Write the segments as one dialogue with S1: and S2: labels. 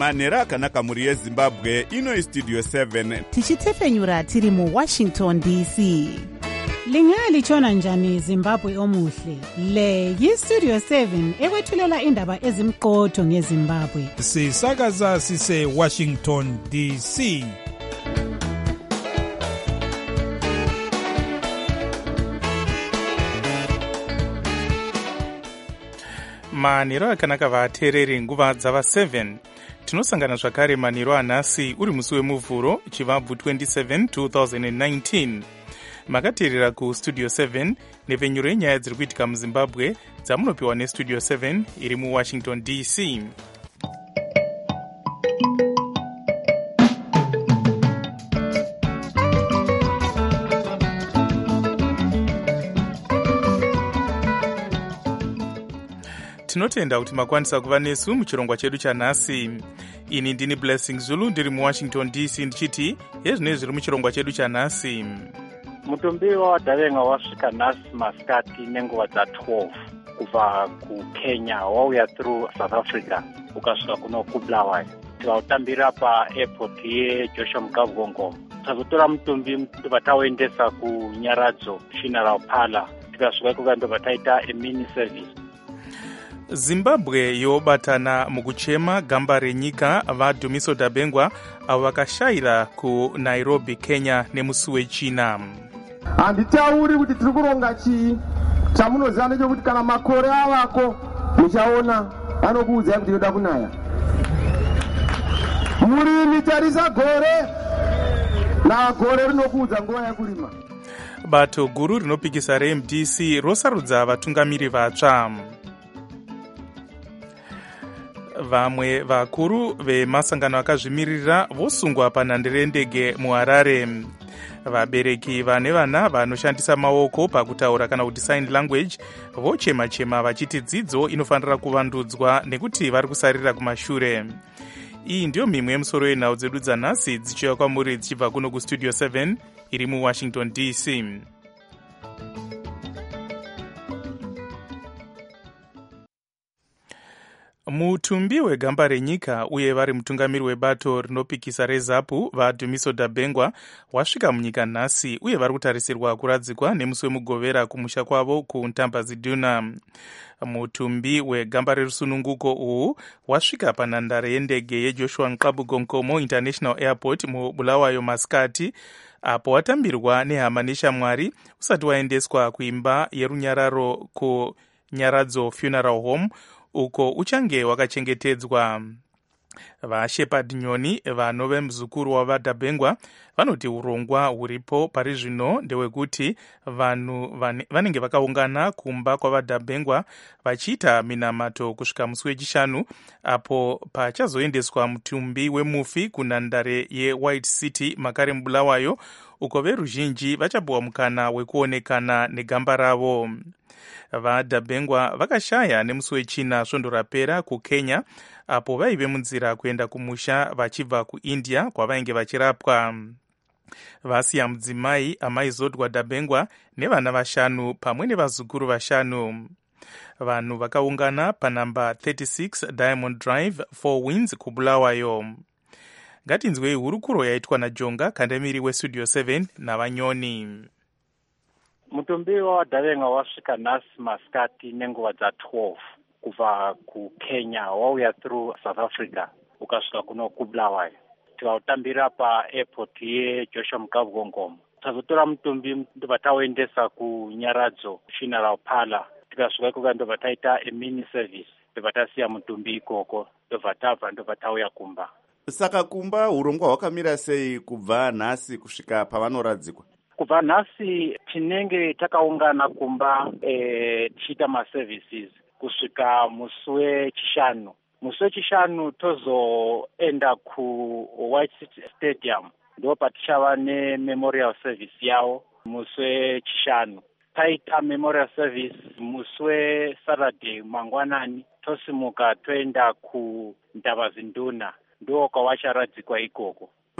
S1: manhero akanaka mhuri yezimbabwe. Ino istudio 7
S2: tichitefenyura tiri muWashington DC.
S3: Lingalitshona njani Zimbabwe omuhle? Le yiStudio 7 ekwethulela indaba ezimqotho ngeZimbabwe.
S4: Sisakaza sise Washington DC.
S5: Manhero akanaka vateereri nguva dzava 7 tinosangana zvakare manhero anhasi uri musi wemuvhuro chivabvu 27 2019. Makateerera kustudio 7 nepfenyuro yenyaya dziri kuitika muzimbabwe dzamunopiwa nestudio 7 iri muWashington DC. Tinotenda kuti makwanisa kuva nesu muchirongwa chedu chanhasi. Ini ndini Blessing Zulu ndiri muWashington DC ndichiti yezvinezvi zviri muchirongwa chedu chanhasi.
S6: Mutumbi waDavenga wasvika nhasi masikati nenguva dza12 kubva kuKenya wauya through South Africa ukasvika kuno kuBulawayo. Tikautambira paairport yeJoshua Mugavugongoma. Tazotora mutumbi vatauendesa kuNyaradzo Funeral Parlour. Tikasvika kuka ndo vataita emini service.
S5: Zimbabwe yobatana mukuchema gamba renyika vaDumiso Dabengwa avo vakashayira kuNairobi, Kenya nemusi wechina.
S7: Handitauri kuti tiri kuronga chii, chamunoziva ndechekuti kana makore avako muchaona anokuudzai kuti yoda kunaya. Murimi tarisa gore na gore rinokuudza nguva yekurima.
S5: Bato guru rinopikisa reMDC rosarudza vatungamiri vatsva. Vamwe vakuru vemasangano akazvimirira vosungwa panhandare yendege muHarare. Vabereki vane vana vanoshandisa maoko pakutaura kana kuti sign language vochema-chema vachiti dzidzo inofanira kuvandudzwa nekuti vari kusarira kumashure. Iyi ndiyo mimwe yemusoro yenhau dzedu dzanhasi dzichiuya kwamuri dzichibva kuno kustudio 7 iri muWashington DC. Mutumbi wegamba renyika uye vari mutungamiri webato rinopikisa reZAPU vaDumiso Dabengwa wasvika munyika nhasi uye vari kutarisirwa kuradzikwa nemusi wemugovera kumusha kwavo kuNtambaziduna. Mutumbi wegamba rerusununguko uhu wasvika panhandare yendege yeJoshua Mugavugongoma International Airport muBulawayo masikati apo watambirwa nehama neshamwari usati waendeswa kuimba yerunyararo kuNyaradzo Funeral Home uko uchange wakachengetedzwa. VaShepherd Nyoni vanove muzukuru wavaDabengwa vanoti urongwa huripo pari zvino ndewekuti vanhu vanenge vakaungana kumba kwavaDabengwa vachiita minamato kusvika musi wechishanu apo pachazoendeswa mutumbi wemufi kunhandare yeWhite City makare muBulawayo uko veruzhinji vachapuwa mukana wekuonekana negamba ravo. VaDabengwa vakashaya nemusi wechina svondo rapera kuKenya apo vaive munzira kuenda kumusha vachibva kuIndia kwavainge vachirapwa. Vasiya mudzimai amaizodwa Dabengwa nevana vashanu pamwe nevazukuru vashanu. Vanhu vakaungana panhamba 36 Diamond Drive 4 Winds kuBulawayo. Ngatinzwei hurukuro yaitwa naJonga kandemiri westudio 7 navanyoni.
S6: Mutumbi waDavenga wasvika nhasi masikati nenguva dza12 kubva kuKenya wauya through South Africa ukasvika kuno kuBulawayo. Tikautambira paairport yeJoshua Mugavugongoma. Tazotora mutumbi vatauendesa kuNyaradzo Funeral Parlour. Tikasvika kuka ndo vataita emini service ndovatasiya mutumbi ikoko ndovatabva ndovatauya kumba.
S1: Saka kumba urongwa hwakamira sei kubva nhasi kusvika pavanoradzikwa?
S6: Kubva nhasi tinenge takaungana kumba tichiita maservices kusvika musi wechishanu. Musi wechishanu tozoenda kuWhite City Stadium ndo patichava nememorial service yavo musi wechishanu. Taita memorial service musi weSaturday mangwanani tosimuka toenda kuNtambazinduna ndo kwavacharadzikwa ikoko.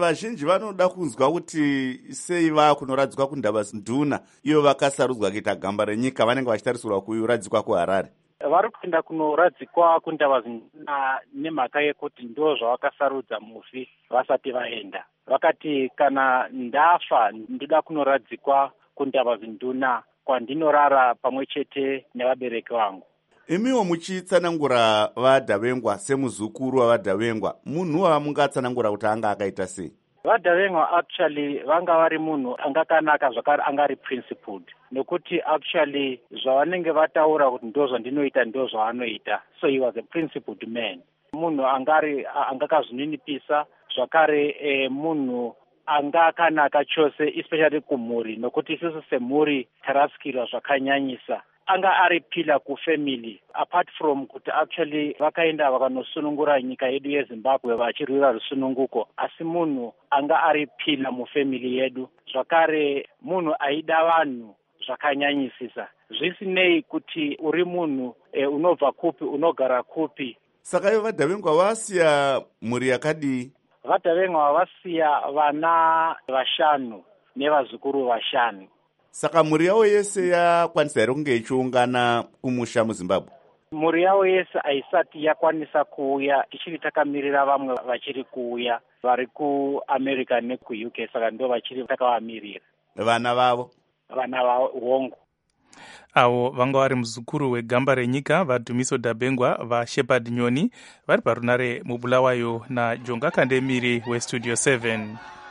S1: vazhinji vanoda kunzwa kuti sei vakunoradzikwa kuNdabazinduna iyo vakasarudzwa kuita gamba renyika vanenge vachitarisirwa kuradzikwa kuHarare.
S6: Vari kuenda kunoradzikwa kuNdabazinduna nemhaka yekuti ndo zvavakasarudza mufi vasati vaenda. Vakati kana ndafa ndoda kunoradzikwa kuNdabazinduna kwandinorara pamwe chete nevabereki vangu.
S1: Imiwo muchitsanangura vaDhavengwa semuzukuru wavaDhavengwa, munhu wamungatsanangura kuti anga akaita sei?
S6: VaDhavengwa actually vanga vari munhu angakanaka zvakare angari principled, nekuti actually zvavanenge vataura kuti ndo zvandinoita ndo zvavanoita. So he was a principled man. Munhu angakazvininipisa zvakare, munhu angakanaka chose especially kumhuri, nokuti isusu semhuri tarasikirwa zvakanyanyisa. Anga ari pila kufamily apart from kuti actually vakaenda vakanosunungura nyika yedu yeZimbabwe vachirwira rusununguko, asi munhu anga ari pila mufamily yedu, zvakare munhu aida vanhu zvakanyanyisisa, zvisinei kuti uri munhu unobva kupi, unogara kupi.
S1: Saka ivo vaDhavengwa vasiya mhuri yakadii?
S6: VaDhavengwa vasiya vana 5 nevazukuru 5.
S1: Saka mhuri yavo yese yakwanisa here kunge ichiungana kumusha muZimbabwe?
S6: Mhuri yavo yese haisati yakwanisa kuuya, tichiri takamirira vamwe vachiri kuuya vari kuAmerica nekuUK, saka ndo vachiri takavamirira.
S1: Vana vavo
S6: hongu
S5: avo vanga vari muzukuru wegamba renyika vaDhumiso Dabengwa vaShepard Nyoni vari parunare muBulawayo naJonga Kandemiri weStudio 7.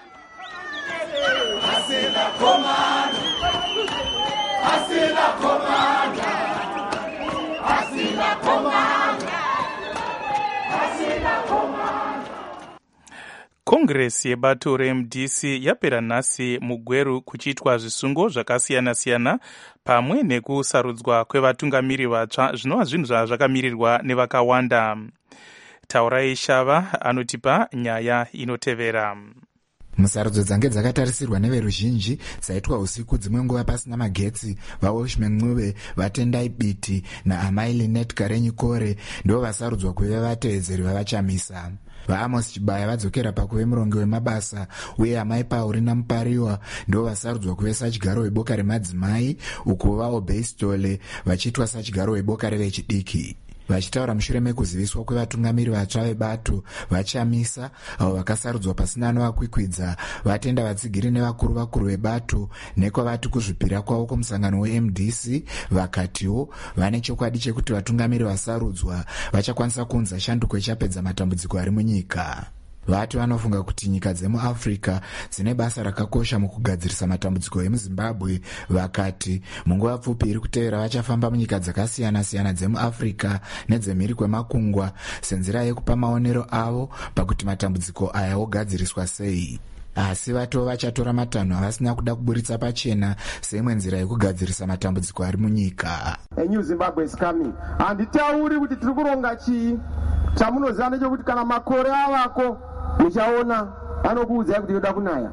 S5: Kongresi yebato reMDC yapera nhasi muGweru kuchiitwa zvisungo zvakasiyana-siyana pamwe nekusarudzwa kwevatungamiri vatsva zvinova zvinhu zvazvakamirirwa nevakawanda. Taurai Shava anotipa nyaya inotevera.
S8: Musarudzo dzange dzakatarisirwa neveruzhinji dzaitwa usiku, dzimwe nguva pasina magetsi. vaWashman Ncube, vaTendai Biti naAmai Linet Karenyi Kore ndo vasarudzwa kuve vateedzeri vavachamisa. vaAmos Chibaya vadzokera pakuve murongi wemabasa, uye Amai Paurina Mupariwa ndo vasarudzwa kuve sachigaro weboka remadzimai, uko vaObey Stole vachiitwa sachigaro weboka revechidiki. Vachitaura mushure mekuziviswa kwevatungamiri vatsva vebato vachamisa avo vakasarudzwa pasina anovakwikwidza, vatenda vatsigiri nevakuru vebato nekwavati kuzvipira kwavo kumusangano weMDC, vakatiwo vane chokwadi chekuti vatungamiri vasarudzwa vachakwanisa kuunza shanduko ichapedza matambudziko ari munyika. Vati vanofunga kuti nyika dzemuAfrica dzine basa rakakosha mukugadzirisa matambudziko emuZimbabwe. Vakati munguva pfupi iri kutevera vachafamba munyika dzakasiyana-siyana dzemuAfrica nedzemhiri kwemakungwa senzira yekupa maonero avo pakuti matambudziko aya ogadziriswa sei. Asi vatiwo vachatora matanho avasina kuda kuburitsa pachena seimwe nzira yekugadzirisa matambudziko ari munyika.
S7: A new Zimbabwe is coming. Handitauri kuti tiri kuronga chii. Chamunoziva ndechekuti kana makore avako muchaona anokuudzai kuti yoda kunaya.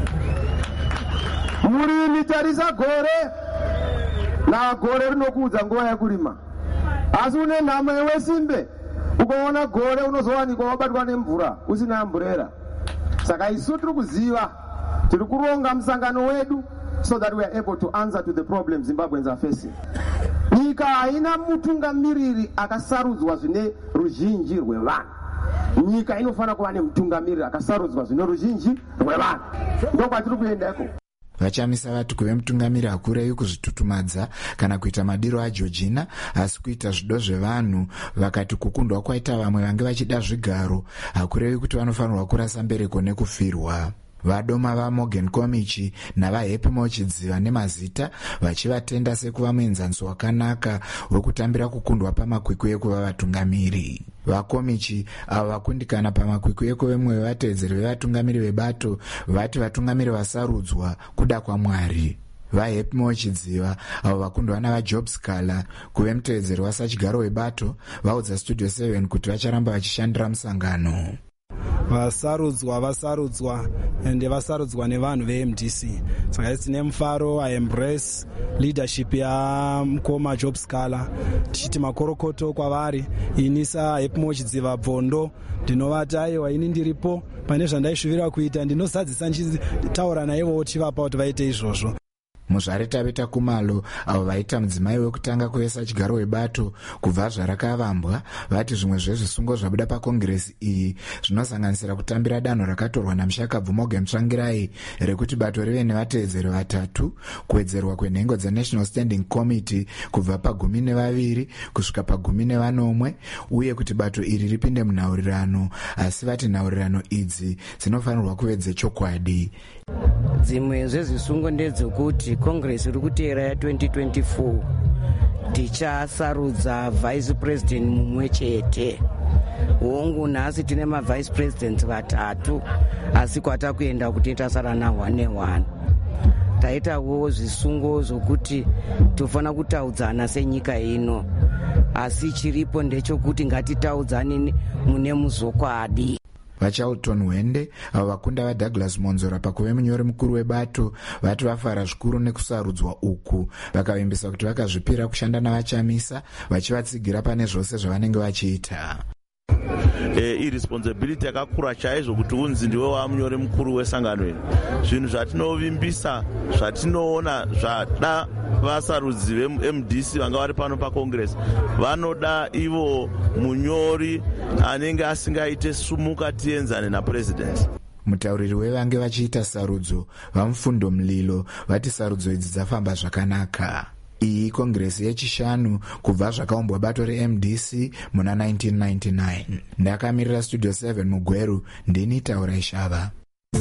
S7: Murimi tarisa gore na gore rinokuudza nguva yekurima. Asi une nhamo yewesimbe ukaona gore unozowanikwa wabatwa nemvura usina amburera. Saka isu tiri kuziva tiri kuronga musangano wedu so that we are able to answer to the problems Zimbabweans are facing. Nyika haina mutungamiriri akasarudzwa zvine ruzhinji rwevanhu. Nyika inofana kuva nemutungamiriri akasarudzwa zvine ruzhinji rwevanhu. Ndokwatiri kuendako.
S8: Vachamisa vati kuve mutungamiri hakurei kuzvitutumadza kana kuita madiro aJorgina, asi kuita zvido zvevanhu. Vakati kukundwa kwaita vamwe vange vachida zvigaro hakurei kuti vanofanirwa kurasa mbereko nekufirwa. Vadoma vaMorgan Komichi navaHappy Mochidziva nemazita vachivatenda sekuva muenzaniso wakanaka wekutambira kukundwa pamakwikwi ekuva vatungamiri. VaKomichi avo vakundikana pamakwikwi ekuve mumwe wevateedzeri vevatungamiri vebato vati vatungamiri vasarudzwa kuda kwaMwari. VaHappy Mochidziva avo vakundwa navaJob Scala kuve muteedzeri wasachigaro webato vaudza Studio 7 kuti vacharamba vachishandira musangano.
S9: vasarudzwa ende vasarudzwa nevanhu veMDC. Saka tine mufaro, I embrace leadership yaMukoma Job Scala, tichiti makorokoto kwavari. Inisa Hepmo Chidziva Bvondo ndinovati aiwa ini ndiripo pane zvandaishuvira kuita, ndinozadzisa ndichitaura naivo tivapa kuti vaite izvozvo.
S8: Muzvare Tabeta Kumalo avo vaita mudzimai wekutanga kuvesa chigaro webato kubva zvarakavambwa vati zvimwe zvezvisungo zvabuda pakongresi iyi zvinosanganisira kutambira danho rakatorwa naMushakabvu Morgan Tsvangirai rekuti bato rive nevateedzeri 3, kuwedzerwa kwenhengo dzeNational Standing Committee kubva pa12 kusvika pa11, uye kuti bato iri ripinde munhaurirano, asi vati nhaurirano idzi dzinofanirwa kuve dzechokwadi.
S10: Dzimwe zvezvisungo ndedzekuti Congress iri kuteera ya2024 tichasarudza vice president mumwe chete. Hongu nhasi tine mavice presidents 3, asi kwata kuenda kuti tasara na1 taitawo zvisungo zvokuti tofana kutaudzana senyika ino, asi chiripo ndechokuti ngatitaudzane mune muzokwadi.
S8: VaCharlton Wende avo vakunda vaDouglas Monzora pakuve munyori mukuru webato vati vafara zvikuru nekusarudzwa uku, vakavimbisa kuti vakazvipira kushanda navaChamisa vachivatsigira pane zvose zvavanenge vachiita.
S11: Irresponsibility yakakura chaizvo kuti unzi ndiwe wamunyori mukuru wesangano iri. Zvinhu zvatinovimbisa zvatinoona zvada vasarudzi veMDC vanga vari pano paCongress vanoda ivo munyori anenge asingaite sumuka tienzane napresident.
S8: Mutauriri wevange vachiita sarudzo vaMufundo Mlilo vati sarudzo idzi dzafamba zvakanaka. Iyi kongresi yechishanu kubva zvakaumbwa bato reMDC muna 1999. Ndakamirira Studio 7 muGweru, ndini Taura Ishava.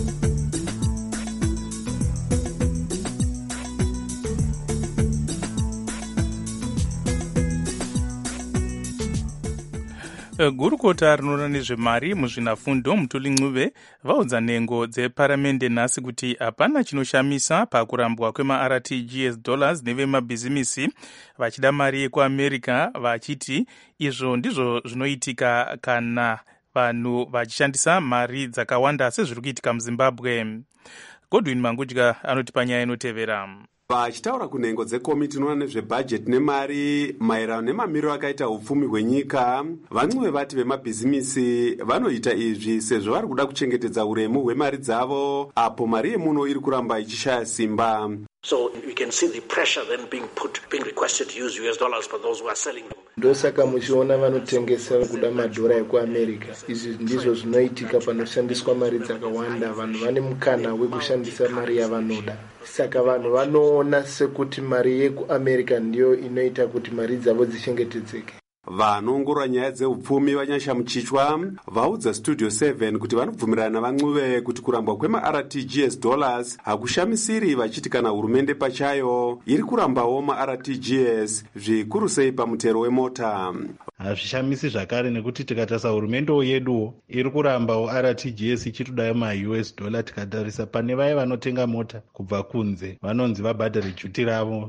S5: Gurukota rinoona nezvemari muzvinafundo Mutuli Ncube vaudza nhengo dzeparamende nhasi kuti hapana chinoshamisa pakurambwa kwema-RTGS dollars nevemabhizimisi vachida mari yekuAmerica, vachiti izvo ndizvo zvinoitika kana vanhu vachishandisa mari dzakawanda sezviri kuitika muZimbabwe. Godwin Mangudya anoti panyaya inotevera.
S12: Vachitaura kunhengo dzekomiti inoona nezvebhajeti nemari maererano nemamiriro akaita upfumi hwenyika, vaNcube vati vemabhizimisi vanoita izvi sezvo vari kuda kuchengetedza uremu hwemari dzavo apo mari yemuno iri kuramba ichishaya simba.
S13: So you can see the pressure then being requested to use US dollars for those who are selling them.
S14: Ndosaka muchiona vanotengesa kuda madhora ekuAmerica. Izvi ndizvo zvinoitika panoshandiswa mari dzakawanda, vanhu vane mukana wekushandisa mari yavanoda. Saka vanhu vanoona sekuti mari yekuAmerica ndiyo inoita kuti mari dzavo dzichengetedzeke.
S12: Vanoongorora nyaya dzeupfumi vanyasha muchichwa vaudza Studio 7 kuti vanobvumirana navaNcube kuti kurambwa kwema-RTGS dollars hakushamisiri, vachiti kana hurumende pachayo iri kurambawo ma-RTGS zvikuru sei pamutero wemota.
S15: Hazvishamisi zvakare nekuti tikatarisa hurumendewo yeduwo iri kurambawo RTGS ichitodayo ma-US dollar. Tikatarisa pane vaye vanotenga mota kubva kunze vanonzi vabhadhare juti ravo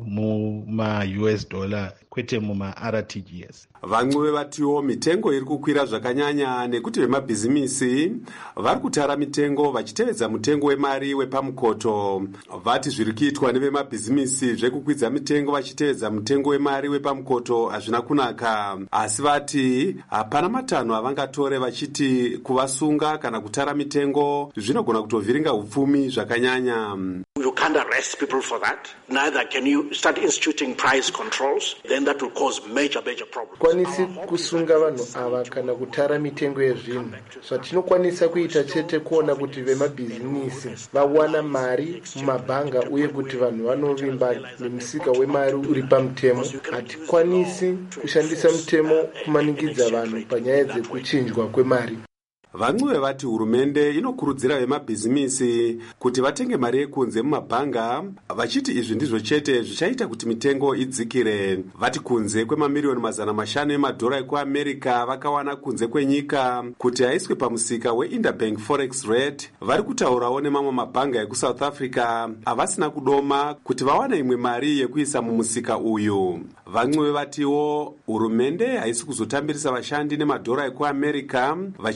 S15: muma-US dollar kwete muma-RTGS.
S12: VaNcube vatiwo mitengo iri kukwira zvakanyanya nekuti vemabhizimisi vari kutara mitengo vachitevedza mutengo wemari wepamukoto. Vati zviri kuitwa nevemabhizimisi zvekukwidza mitengo vachitevedza mutengo wemari wepamukoto hazvina kunaka, asi vati hapana matanho avangatore vachiti kuvasunga kana kutara mitengo zvinogona kutovhiringa upfumi zvakanyanya.
S13: You can't arrest people for that. Neither can you start instituting price controls. Then that will cause major problems.
S14: Kwanisi kusunga vanhu ava kana kutara mitengo yezvinhu. Zvatinokwanisa kuita chete kuona kuti vemabhizinisi vawana mari mumabhanga uye kuti vanhu vanovimba nemusika wemari uri pamutemo. Hatikwanisi kushandisa mutemo kumaningidza vanhu panyaya dzekuchinjwa kwemari.
S12: VaNcube vati hurumende inokurudzira vemabhizimisi kuti vatenge mari yekunze mumabhanga, vachiti izvi ndizvo chete zvichaita kuti mitengo idzikire. Vati kunze kwemamiriyoni 500 emadhora ekuAmerica vakawana kunze kwenyika kuti aiswe pamusika weInterbank Forex Rate, vari kutaurawo nemamwe mabhanga ekuSouth Africa avasina kudoma kuti vawane imwe mari yekuisa mumusika uyu. VaNcube vatiwo hurumende haisi kuzotambirisa vashandi nemadhora ekuAmerica, vachiti chavari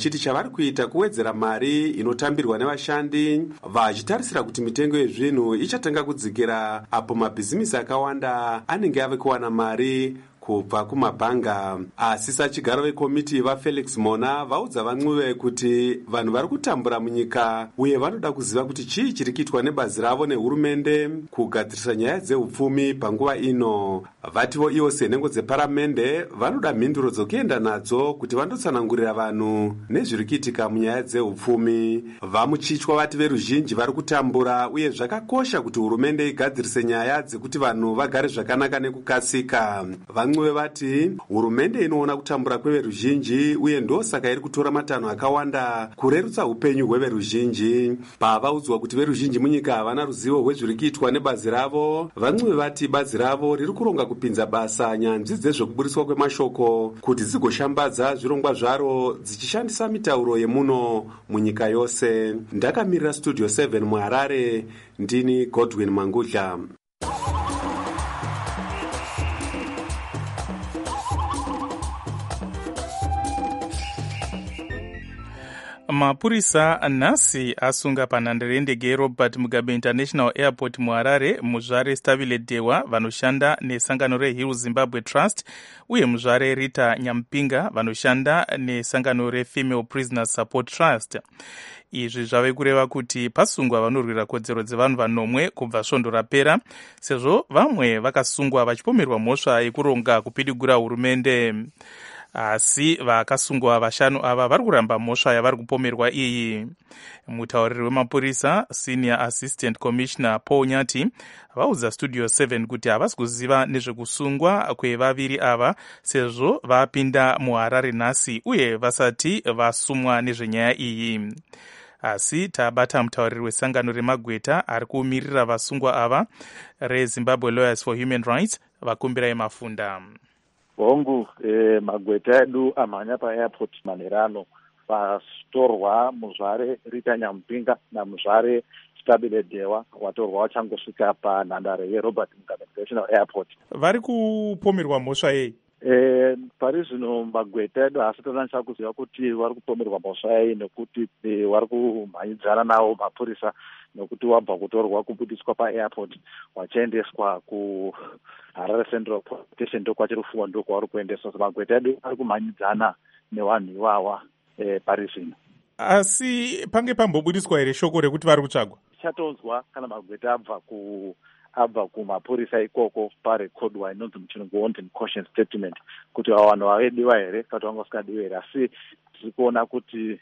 S12: vari kuita kuwedzera mari inotambirwa nevashandi, vachitarisira kuti mitengo yezvinhu ichatanga kudzikira apo mabhizimisi akawanda anenge ave kuwana mari kubva kumabhanga. Asi sachigaro vekomiti vafelix mona vaudza van'uve kuti vanhu vari kutambura munyika uye vanoda kuziva kuti chii chiri kuitwa nebazi ravo nehurumende kugadzirisa nyaya dzeupfumi panguva ino. Vativo ivo senhengo dzeparamende vanoda mhinduro dzokuenda nadzo kuti vandotsanangurira vanhu nezviri kuitika munyaya dzeupfumi. Vamuchichwa vati veruzhinji vari kutambura uye zvakakosha kuti hurumende igadzirise nyaya dzekuti vanhu vagare zvakanaka nekukasika. Van'uve vati hurumende inoona kutambura kweveruzhinji uye ndosaka iri kutora matanho akawanda kurerutsa upenyu hweveruzhinji. Pavaudzwa kuti veruzhinji munyika havana ruzivo rwezviri kuitwa nebazi ravo, van'uve vati bazi ravo riri kuronga kupinza basa nyanzvi dzezvekuburiswa kwemashoko kuti dzigoshambadza zvirongwa zvaro dzichishandisa mitauro yemuno munyika yose. Ndakamirira studio 7 muHarare, ndini Godwin Mangudla.
S5: Mapurisa nhasi asunga panhandare yendege yeRobert Mugabe International Airport muHarare muzvare Stabile Dewa vanoshanda nesangano reHill Zimbabwe Trust uye muzvare Rita Nyampinga vanoshanda nesangano reFemale Prisoners Support Trust. Izvi zvave kureva kuti pasungwa vanorwira kodzero dzevanhu vanomwe kubva svondo rapera, sezvo vamwe vakasungwa vachipomerwa mhosva yekuronga kupidigura hurumende. Asi vakasungwa vashanu ava vari kuramba mhosva yavari kupomerwa iyi. Mutauriri wemapurisa Senior Assistant Commissioner Paul Nyati vaudza Studio 7 kuti havasi kuziva nezvekusungwa kwevaviri ava sezvo vapinda muHarare nhasi uye vasati vasumwa nezvenyaya iyi. Asi tabata mutauriri wesangano remagweta ari kumirira vasungwa ava reZimbabwe Lawyers for Human Rights vakumbirai mafunda.
S16: Hongu magweta edu amhanya paairport manherano vatorwa muzvare Rita Nyampinga namuzvare Stabile Dewa watorwa wachangosvika panhandare yeRobert Mugabe International Airport.
S5: Vari kupomerwa mhosva yei?
S16: Pari zvino magweta edu haasi tonanisa kuziva kuti vari kupomerwa mhosva yei nekuti vari kumhanyidzana nawo mapurisa nokuti wabva kutorwa kubudiswa paairport wachiendeswa kuHarare Central Police Station ndokwachiri kufungwa ndokwavari kuendeswa. So magweta edu ari kumhanyidzana nevanhu iwawa pari zvino.
S5: Asi pange pambobudiswa here shoko rekuti vari kutsvagwa?
S16: Chatonzwa kana magweta abva kumapurisa ikoko parekodwa inonzi muchirungu wanted caution statement kuti vanhu vavediwa here kuti vangasikadiwa here. Asi tiri kuona kuti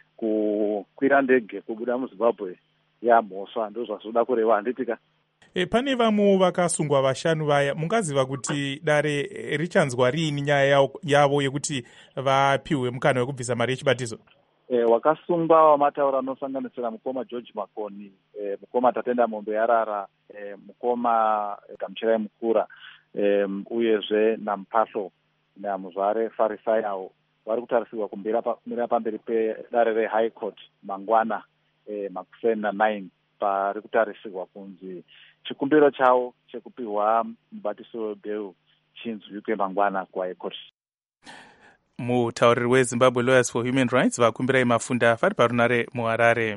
S16: kukwira ndege kubuda muZimbabwe yamhosva ndozvazvoda kureva handitika.
S5: Pane vamwe vakasungwa vashanu vaya, mungaziva kuti dare richanzwa riini nyaya yavo yekuti vapiwe mukana wekubvisa mari yechibatizo?
S16: Wakasungwa wamataura anosanganisira mukoma George Makoni, mukoma Tatenda Mombe Yarara, mukoma Gamuchirai Mukura, uyezve naMupahlo namuzvare Farisayawo vari kutarisirwa kumira pamberi pedare reHigh Court mangwana makuseni na9 pari kutarisirwa kunzi chikumbiro chavo chekupiwa mubatiso webheu chinzwike mangwana kuHigh Court.
S5: Mutauriri weZimbabwe Lawyers for Human Rights vakumbirai mafunda vari parunare muHarare.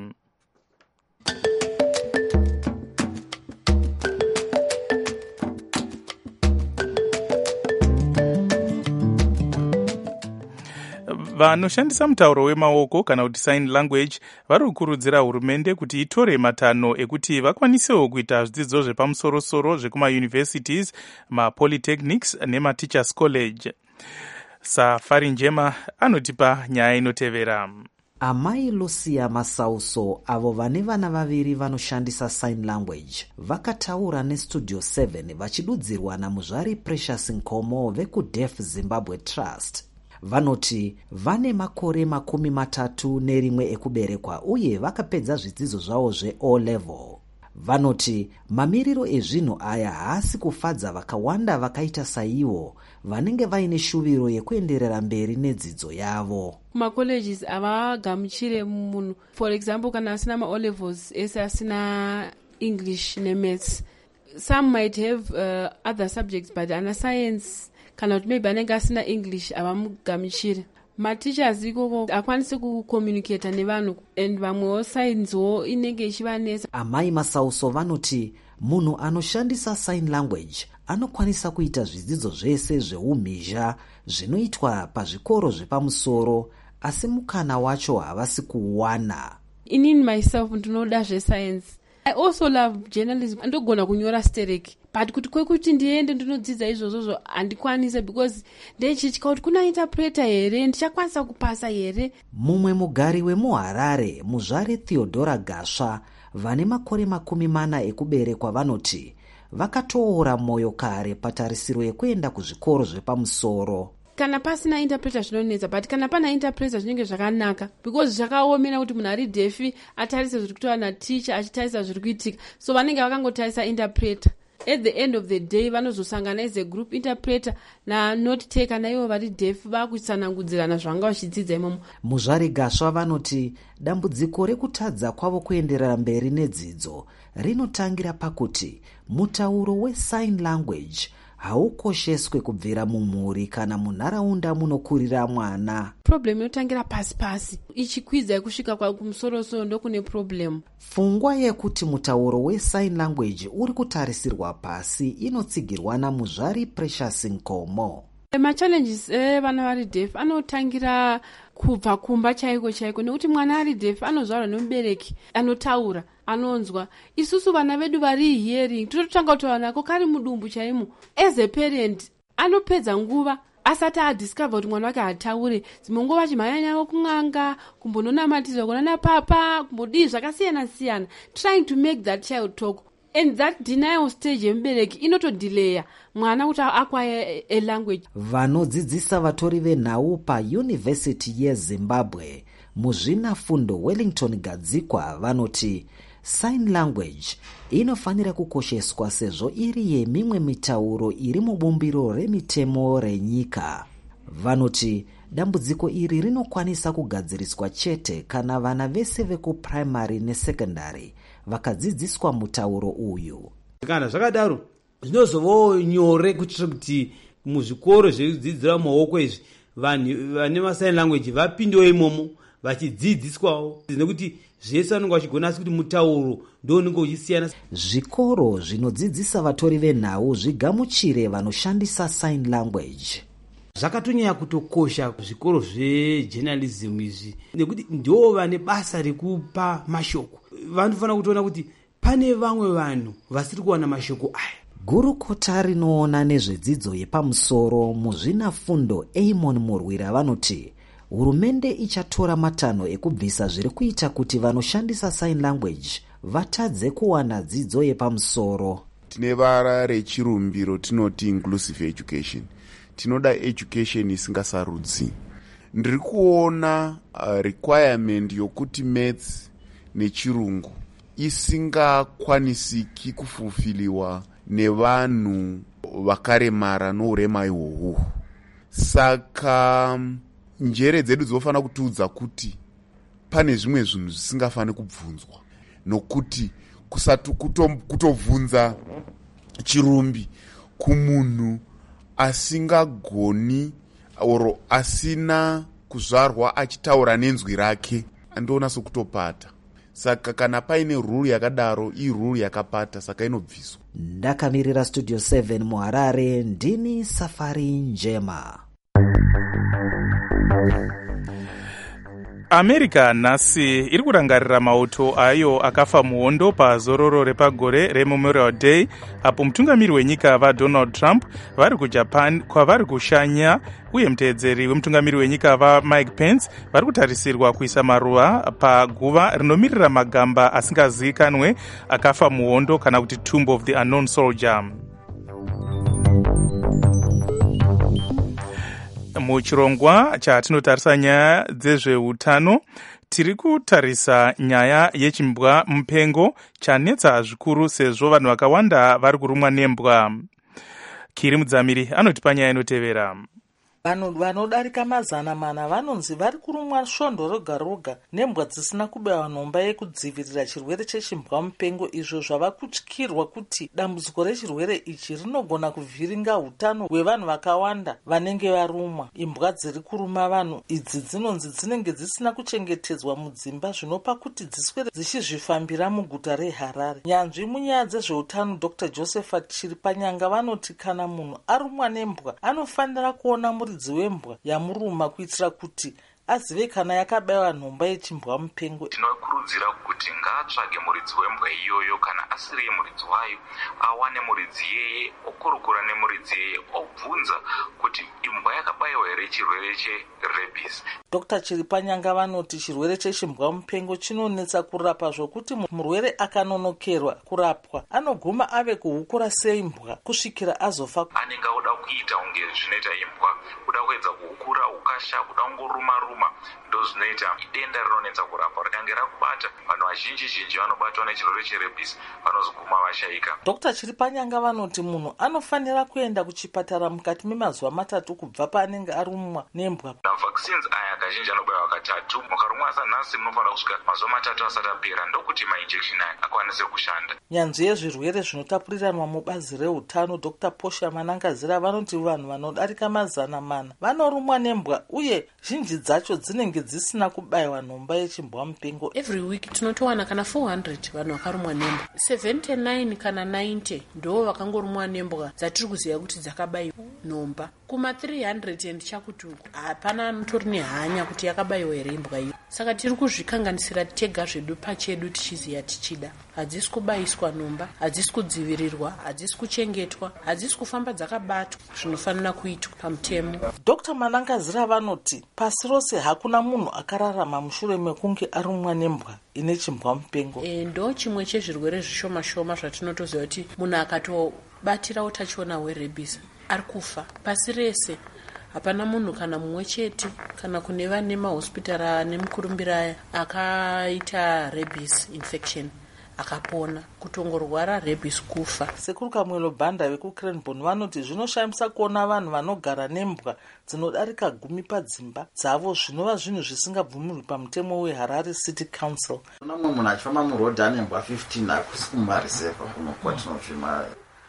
S5: Vanoshandisa mutauro wemaoko kana kuti sign language vari kukurudzira hurumende kuti itore matanho ekuti vakwanisewo kuita zvidzidzo zvepamusoro-soro zvekumauniversities, mapolytechnics nemateachers college. Safari Njema anotipa nyaya inotevera.
S17: Amai Lucia Masauso avo vane vana vaviri vanoshandisa sign language vakataura neStudio 7 vachidudzirwa namuzvari Precious Nkomo vekuDeaf Zimbabwe Trust. Vanoti vane makore 31 ekuberekwa uye vakapedza zvidzidzo zvavo zveO level. Vanoti mamiriro ezvinhu aya haasi kufadza vakawanda vakaita saivo vanenge vaine shuviro yekuenderera mberi nedzidzo yavo.
S18: Macolleges avagamuchire munhu, for example kana asina maO levels ese asina English nemaths. Some might have other subjects but ana science kana kuti maybe anenge asina English avamugamuchire. matichers ikoko akwanise kucommunicata nevanhu and vamwewo signswo inenge ichivanesa.
S17: amai Masauso vanoti munhu anoshandisa sign language anokwanisa kuita zvidzidzo zvese zveumhizha zvinoitwa pazvikoro zvepamusoro, asi mukana wacho havasi kuwana.
S18: Inini myself ndinoda zvescience. I also love journalism. Andogona kunyora stereki, but kuti kwekuti ndiende ndinodzidza izvozvo handikwanise because ndechitya kuti kuna interpreter here, ndichakwanisa kupasa here.
S17: Mumwe mugari wemuHarare, muzvare Theodora Gasva, vane makore 40 ekuberekwa vanoti vakatoora moyo kare patarisiro yekuenda kuzvikoro zvepamusoro.
S18: Kana pasina interpreter zvinonetsa, but kana pana interpreter zvinenge zvakanaka because zvakaomera kuti munhu ari defi atarise zviri kuitawa naticha achitarisa zviri kuitika, so vanenge vakangotarisa interpreter. At the end of the day vanozosangana as a group, interpreter na note taker naivo vari defi vakusanangudzirana zvanga vachidzidza imomo.
S17: Muzvare Gasva vanoti dambudziko rekutadza kwavo kuenderera mberi nedzidzo rinotangira pakuti mutauro wesign language haukosheswe kubvira mumhuri kana munharaunda munokurira mwana.
S18: Problem yotangira pasi ichikwidza kusvika kumusoro ndokune problem.
S17: Pfungwa yekuti mutauro wesign language uri kutarisirwa pasi inotsigirwana muzvari Precious Nkomo.
S18: Machallenges vana vari deaf anotangira kubva kumba chaiko nekuti mwana ari deaf anozvarwa nemubereki anotaura anonzwa. Isusu vana vedu vari hearing tototanga kutaura nako kari mudumbu chaimo. As a parent anopedza nguva asati adiscover kuti mwana wake hataure. Dzimwe nguva achimhanya kun'anga, kumbononamatira kunana papa, kumbodii zvakasiyana, trying to make that child talk. And that denial stage yemubereki inotodelaya mwana kuti acquire a language.
S17: Vanodzidzisa vatori venhau paYunivhesiti yeZimbabwe muzvinafundo Wellington Gadzikwa vanoti sign language inofanira kukosheswa sezvo iri yemimwe mitauro iri mubumbiro remitemo renyika. Vanoti dambudziko iri rinokwanisa kugadziriswa chete kana vana vese vekuprimary nesekondari vakadzidziswa mutauro uyu.
S19: Kana zvakadaro zvinozovawo nyore kuitira kuti muzvikoro zvedzidzira maoko izvi vanhu vane masign language vapindewo imomo vachidzidziswawo, nekuti zvese vanenge vachigona, asi kuti mutauro ndo unenge uchisiyana.
S17: Zvikoro zvinodzidzisa vatori venhau zvigamuchire vanoshandisa sign language.
S19: Zvakatonyanya kutokosha zvikoro zvejournalism izvi nekuti ndo vane basa rekupa mashoko. Vanofanira kutoona kuti pane vamwe vanhu vasiri kuwana mashoko aya.
S17: Gurukota rinoona nezvedzidzo yepamusoro muzvinafundo Amon Murwira vanoti hurumende ichatora matanho ekubvisa zviri kuita kuti vanoshandisa sign language vatadze kuwana dzidzo yepamusoro.
S20: Tine vara rechirumbiro tinoti inclusive education. Tinoda education isingasarudzi. Ndiri kuona requirement yokuti maths nechirungu isingakwanisiki kufulfiliwa nevanhu vakaremara nourema ihwohwo. Saka njere dzedu dzinofanira kutiudza kuti pane zvimwe zvinhu zvisingafani kubvunzwa, nokuti kusati kutobvunza chirumbi kumunhu asingagoni oro asina kuzvarwa achitaura nenzwi rake andoona sokutopata. Saka kana paine rule yakadaro, iyi rule yakapata, saka inobviswa.
S17: Ndakamirira Studio 7 muHarare, ndini Safari Njema.
S5: America nhasi iri kurangarira mauto ayo akafa muhondo pazororo repagore reMemorial Day, apo mutungamiri wenyika vaDonald Trump vari kuJapan kwavari kushanya, uye muteedzeri wemutungamiri wenyika vaMike Pence vari kutarisirwa kuisa maruva paguva rinomirira magamba asingazivikanwe akafa muhondo kana kuti Tomb of the Unknown Soldier. Muchirongwa chatinotarisa nyaya dzezveutano, tiri kutarisa nyaya yechimbwa mupengo chanetsa zvikuru sezvo vanhu vakawanda vari kurumwa nembwa. Kiri Mudzamiri anotipa nyaya inotevera.
S21: Vanhu vanodarika 400 vanonzi vari kurumwa svondo roga roga nembwa dzisina kubayiwa nhomba yekudzivirira chirwere chechimbwa mupengo, izvo zvava kutyirwa kuti dambudziko rechirwere ichi rinogona kuvhiringa utano hwevanhu vakawanda vanenge varumwa. Imbwa dziri kuruma vanhu idzi dzinonzi dzinenge dzisina kuchengetedzwa mudzimba, zvinopa kuti dziswere dzichizvifambira muguta reHarare. Nyanzvi munyaya dzezveutano Dr. Josephat Chiripanyanga vanoti kana munhu arumwa nembwa anofanira kuona muridzi wembwa yamuruma kuitira kuti azive kana yakabayiwa nhomba yechimbwa mupengo.
S22: Tinokurudzira kuti ngaatsvage muridzi wembwa iyoyo, kana asiri muridzi wayo awane muridzi yeye, okurukura nemuridzi yeye, obvunza kuti imbwa yakabayiwa here chirwere cherebis.
S21: Dr. Chiripanyanga vanoti chirwere chechimbwa mupengo chinonetsa kurapa zvokuti murwere akanonokerwa kurapwa anoguma ave kuhukura seimbwa kusvikira azofa.
S22: Anenge oda kuita unge zvinoita imbwa, kuda kuedza kuhukura ukasha, kuda kungoruma ndo zvinoita idenda rinonetsa kurapa. Rikange rakubata vanhu vazhinji vanobatwa nechirwere cherebis vanozoguma vashaika.
S21: Dr. Chiripanyanga vanoti munhu anofanira kuenda kuchipatara mukati memazuva 3 kubva paanenge arumwa nembwa.
S22: Mavaccines aya kazhinji anobayiwa katatu. Mukarumwa sanhasi munofanira kusvika mazuva 3 asati apera ndokuti mainjection aya akwanise kushanda.
S21: Nyanzvi yezvirwere zvinotapuriranwa mubazi reutano Dr. Posha Manangazira vanoti vanhu vanodarika 400 vanorumwa nembwa uye zhinji dzacho dzinenge dzisina kubayiwa nhomba yechimbwa mupengo.
S23: Every week tinotowana kana 400 vanhu vakarumwa nembwa, 79 kana 90 ndo vakangorumwa nembwa dzatiri kuziva kuti dzakabayiwa nhomba. Kuma 300 chakutuku hapana anotori nehanya kuti yakabayiwa here imbwa iyo. Saka tiri kuzvikanganisira tega zvedu pachedu tichiziva tichida. Hadzisi kubayiswa nhomba, hadzisi kudzivirirwa, hadzisi kuchengetwa, hadzisi kufamba dzakabatwa zvinofanira kuitwa pamutemo.
S21: Dr. Manangazira vanoti pasi rose hakuna munhu akararama mushure mekunge arumwa nembwa ine chimbwa mupengo.
S23: Ndo chimwe chezvirwere zvishoma shoma zvatinotoziva kuti munhu akatobatira utachiona hwerebis ari kufa. Pasi rese hapana munhu kana mumwe chete kana kune vane mahospitari nemukurumbira aya akaita rebis infection akapona, kutongorwara rebis kufa.
S21: Sekuru Kamwelo Banda vekuCranbourne vanoti zvinoshamisa kuona vanhu vanogara nembwa dzinodarika 10 padzimba dzavo zvinova zvinhu zvisingabvumirwi pamutemo weHarare City Council.
S24: Mumwe munhu achifamba murodhi ane mbwa 15 hakusi kumariseva kuno kwatinobvima.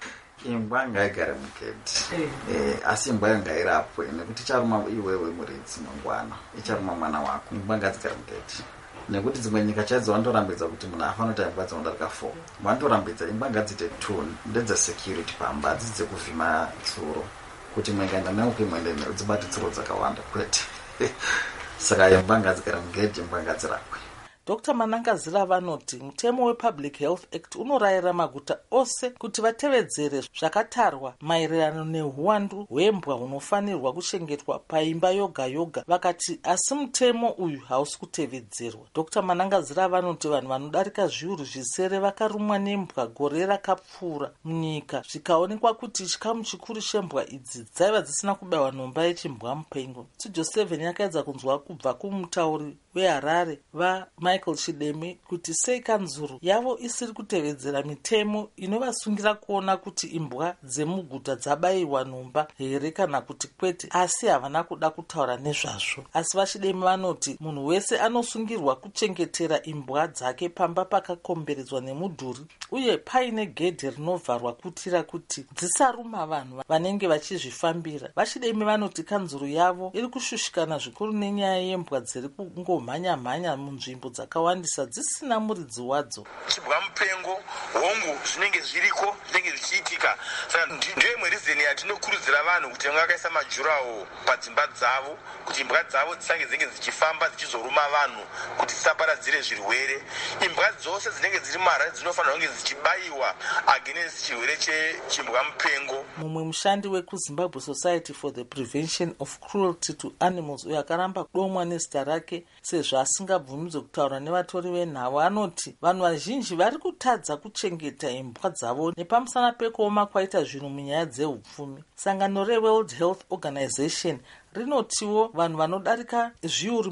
S24: Imbwa ngaigare mugedhi, asi imbwa iyo ngairapwe nekuti icharuma iwewe muridzi mangwana, icharuma mwana wako. Imbwa ngadzigare mugedhi nekuti dzimwe nyika chaidzo vantorambidza kuti munhu afanira kuti imbwa dzinodarika 4. Vanotorambidza imbwa ngadziite 2 ndedze-security pamba, hadzisi dzekuvhima tsuro kuti mwe ngaenda neuko imwe dzibate tsuro dzakawanda kwete. Saka imbwa ngadzigare mugedhi, imbwa ngadzirapwe.
S21: Dr. Manangazira vanoti mutemo wePublic Health Act unorayira maguta ose kuti vatevedzere zvakatarwa maererano neuwandu hwembwa hunofanirwa kuchengetwa paimba yoga yoga. Vakati asi mutemo uyu hausi kutevedzerwa. Dr. Manangazira vanoti vanhu vanodarika zviuru zvisere vakarumwa nembwa gore rakapfuura munyika, zvikaonekwa kuti chikamu chikuru chembwa idzi dzaiva dzisina kubayiwa nhomba yechimbwa mupengo. Studio 7 yakaedza kunzwa kubva kumutauri weHarare Michael Chideme kuti sei kanzuru yavo isiri kutevedzera mitemo inovasungira kuona kuti imbwa dzemuguta dzabayiwa nhomba here kana kuti kwete, asi havana kuda kutaura nezvazvo. Asi vaChideme vanoti munhu wese anosungirwa kuchengetera imbwa dzake pamba pakakomberedzwa nemudhuri uye paine gedhe rinovharwa kuitira kuti dzisaruma vanhu vanenge vachizvifambira. VaChideme vanoti kanzuru yavo iri kushushikana zvikuru nenyaya yembwa dziri kungomhanya-mhanya munzvimbo dzakawandisa dzisina muridzi wadzo.
S25: Chimbwa mupengo hongu zvinenge zviriko zvinenge zvichiitika. Saka ndiyo imwe rizeni yatinokurudzira vanhu kuti vanga vakaisa majurawo padzimba dzavo kuti imbwa dzavo dzisange dzinenge dzichifamba dzichizoruma vanhu kuti dzisaparadzire zvirwere. Imbwa dzose dzinenge dziri muHarare dzinofanira kunge dzichibayiwa against chirwere chechimbwa mupengo.
S21: Mumwe mushandi wekuZimbabwe Society for the Prevention of Cruelty to Animals uyo akaramba kudomwa nezita rake sezvo asingabvumidzwe kutaura nevatori venhau anoti vanhu vazhinji vari kutadza kuchengeta imbwa dzavo nepamusana pekuoma kwaita zvinhu munyaya dzeupfumi. Sangano reWorld Health Organization rinotiwo vanhu vanodarika zviuru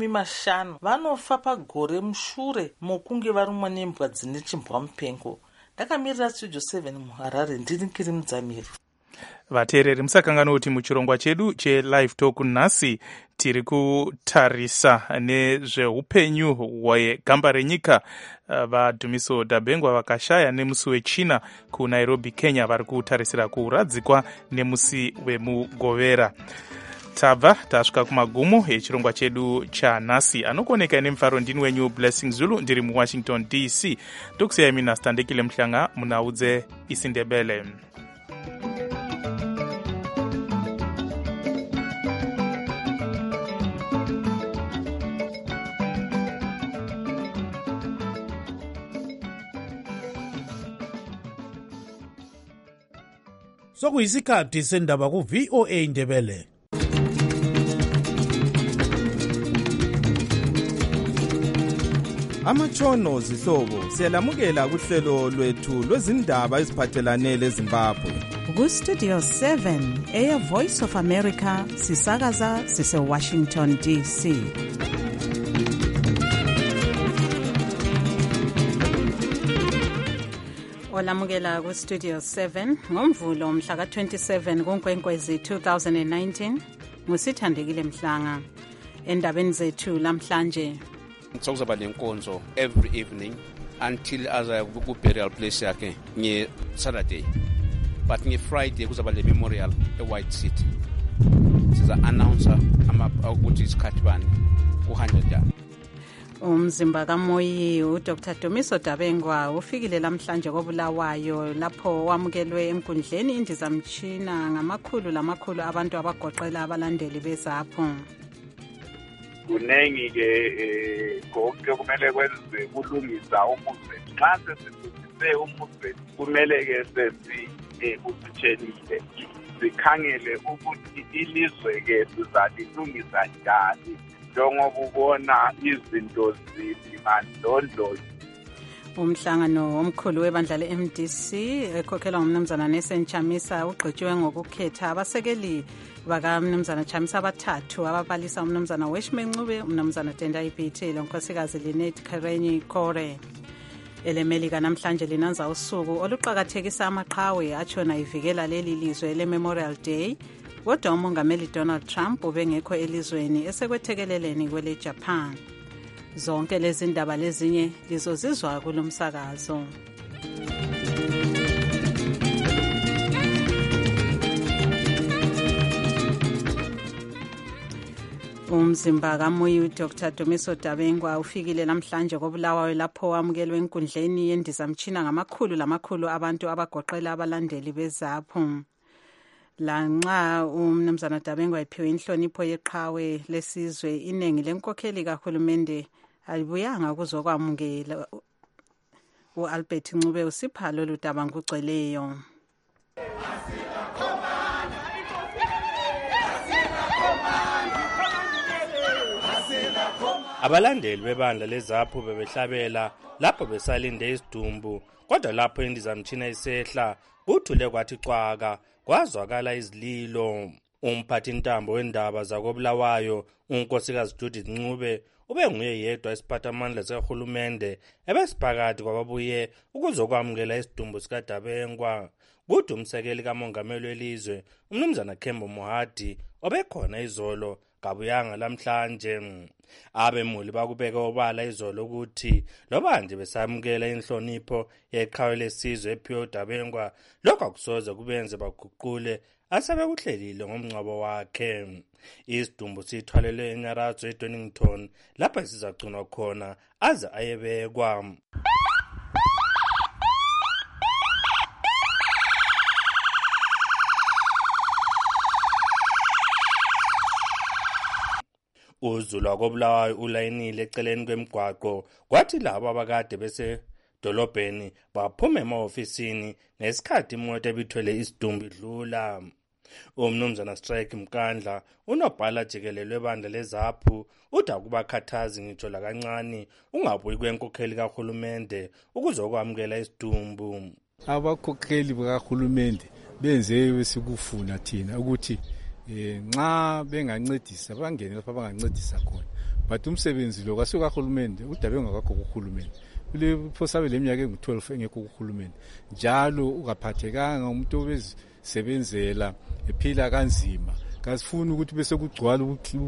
S21: 50 vanofa pagore mushure mokunge varumwa nembwa dzine chimbwa mupengo. Ndakamirira Studio 7 muHarare ndiri Nkiri Mudzamiri.
S5: vateereri musakangana kuti muchirongwa chedu chelive talk nhasi tiri kutarisa nezveupenyu hwegamba renyika vaDhumiso Dabengwa vakashaya nemusi wechina kuNairobi, Kenya. Vari kutarisira kuradzikwa nemusi wemugovera. Tabva tasvika kumagumo echirongwa chedu chanhasi. Anokoneka nemufaro ndini wenyu Blessing Zulu, ndiri muWashington DC. Ndokusiyai mina Standekile Mhlanga munaudze isiNdebele.
S1: Sokuyisikhathi sendaba ku VOA Ndebele. Amatshono zihlobo siyalamukela kuhlelo lwethu lwezindaba eziphathelane leZimbabwe.
S2: Ku Studio 7 Air Voice of America sisakaza sise Washington DC. Olamukela ku Studio 7 ngomvulo mhla ka 27 kuNkwenkwezi 2019 ngusithandekile Mhlanga. Endabeni zethu lamhlanje
S3: sokuzoba nenkonzo every evening until aza ku burial place yakhe nge Saturday, but nge Friday kuzoba le memorial e White City. Siza announcer ukuthi isikhathi bani kuhanjwa njani.
S2: Umzimba kaMoyi uDr Dhumiso Dabengwa ufikile lamhlanje koBulawayo lapho wamukelwe enkundleni indizamtshina ngamakhulu abantu abagoqela abalandeli bezapho.
S4: Kunengi ke konke kumele kwenziwe kulungisa umuzi. Xa sesifundise umuzi kumele ke usitshenile sikhangele ukuthi ilizwe ke sizalilungisa njani njengoba ubona izinto zimandlondlo.
S2: Umhlangano omkhulu webandla le-MDC ekhokhelwa ngumnumzana Nelson Chamisa ugqitshiwe ngokukhetha abasekeli bakamnumzana Chamisa abathathu ababalisa umnumzana Weshme Ncube, umnumzana Tendai Biti lonkosikazi Linet Karenyi Kore. Elemelika namhlanje linanza usuku oluqakathekisa amaqhawe atshona ivikela leli lizwe le-Memorial Day, kodwa umongameli Donald Trump ubengekho elizweni esekwethekeleleni kwele Japan. Zonke lezi ndaba lezinye lizozizwa kulomsakazo. Umzimba kaMoyi uDr Dhumiso Dabengwa ufikile namhlanje koBulawayo lapho wamukelwe enkundleni yendizamtshina ngamakhulu abantu abagoqela abalandeli bezapho. Lanxa umnumzana Dabengwa iphiwe inhlonipho yeqhawe lesizwe, inengi lenkokheli kahulumende alibuyanga kuzokwamukela. uAlbert Ncube usipha lolu daba ngokugcweleyo.
S1: Abalandeli bebandla lezapho bebehlabela lapho besalinde isidumbu, kodwa lapho indizamtshina isehla kuthule kwathi cwaka, kwazwakala izililo. Umphathi ntambo wendaba zakoBulawayo unkosikazi Judith Ncube ube nguye yedwa isiphathamandla sikahulumende ebesiphakathi kwababuye ukuzokwamukela isidumbu sikaDabengwa. Kuthi umsekeli kamongameli welizwe umnumzana Kembo Mohadi obekhona izolo kabuyanga lamhlanje. Abemuli bakubeka obala izolo ukuthi loba nje besamukela inhlonipho yeqhawe lesizwe ephiwe uDabengwa, lokho akusoze kubenze baguqule asebekuhlelile ngomncwabo wakhe. Isidumbu sithwalelwe eNyaratho eDonington lapho sizagcinwa khona aze ayebekwa. Uzulu wakoBulawayo ulayinile eceleni kwemigwaqo, kwathi labo abakade besedolobheni baphuma ema-ofisini ngesikhathi imoto ebithwele isidumbu idlula. Umnumzana Strike Mkandla unobhala jikelele webandla lezaphu uthi akubakhathazi ngitsho lakancane ungabuyi kwenkokheli kahulumende ukuzokwamukela isidumbu.
S6: Abakhokheli bakahulumende benze besikufuna thina ukuthi nxa bengancedisa bangene lapha bangancedisa khona, but umsebenzi lo kasukahulumende uDabengwa kakho kuhulumende. Kule phosabe leminyaka engu-12 engekho kuhulumende, njalo ungaphathekanga umuntu sebenzela ephila kanzima kasifuni ukuthi bese kugcwala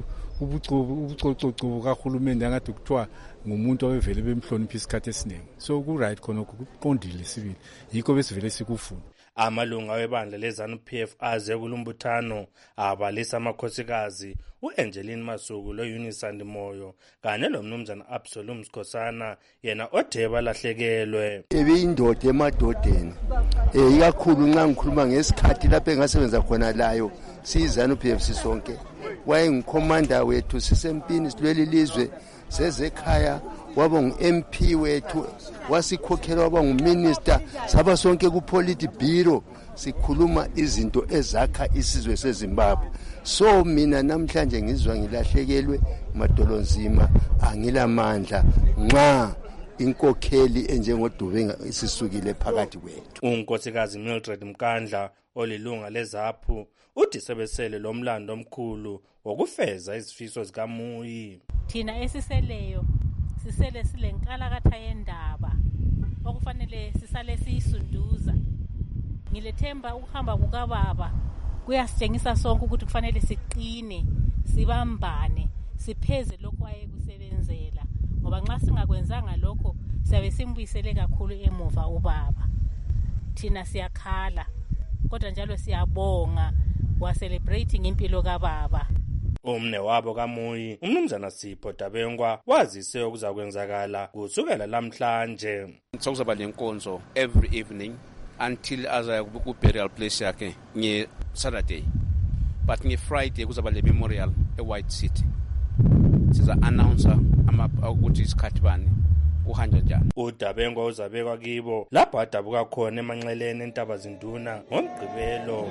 S6: ubucoco kahulumende angathi kuthiwa ngumuntu obevele bemhlonipha isikhathi esiningi so ku-right khona kuqondile sibili yikho besivele sikufuna.
S1: Amalunga webandla leZANU-PF aze kulumbuthano abalisa amakhosikazi u-Angeline Masuku lo-Eunice Moyo kanye lomnumzana Absolum Skhosana yena othe balahlekelwe.
S7: Ebeyindoda emadodeni ikakhulu nxa ngikhuluma ngesikhathi lapho engasebenza khona layo siyiZANU-PF sisonke wayengukhomanda wethu sisempini silweli lizwe sezekhaya waba ngu-MP wethu wasikhokhela waba nguminister saba sonke ku-polity bureau sikhuluma izinto ezakha isizwe seZimbabwe. So mina namhlanje ngizwa ngilahlekelwe madolonzima angilamandla nxa inkokheli enjengoDube isisukile phakathi kwethu.
S1: Unkosikazi Mildred Mkandla olilunga leZAPU uthi sebesele lo mlando omkhulu wokufeza izifiso zikaMuyi.
S8: Thina esiseleyo sisele silenkalakatha yendaba okufanele sisale siyisunduza. Ngilethemba ukuhamba kukababa kuyasitshengisa sonke ukuthi kufanele siqine sibambane sipheze lokho ayekusebenzela ngoba nxa singakwenzanga lokho siyabe simbuyisele kakhulu emuva ubaba. Thina siyakhala kodwa njalo siyabonga wa celebrating impilo kababa.
S1: Umne wabo kaMuyi umnumzana Sipho Dabengwa wazise okuzakwenzakala kusukela lamhlanje.
S3: Sokuzaba lenkonzo every evening until aza ku-burial place yakhe nge-Saturday, but nge-Friday kuzaba le memorial e-White City. Siza announcer ukuthi isikhathi bani uhanja njani.
S1: uDabengwa uzabekwa kibo lapho adabuka khona emanxeleni entaba zinduna ngomgqibelo.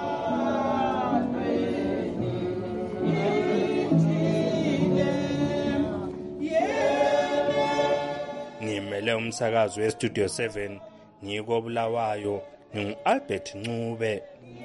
S1: Ngimele umsakazo weStudio 7 ngiko Bulawayo ngingu-Albert Ncube.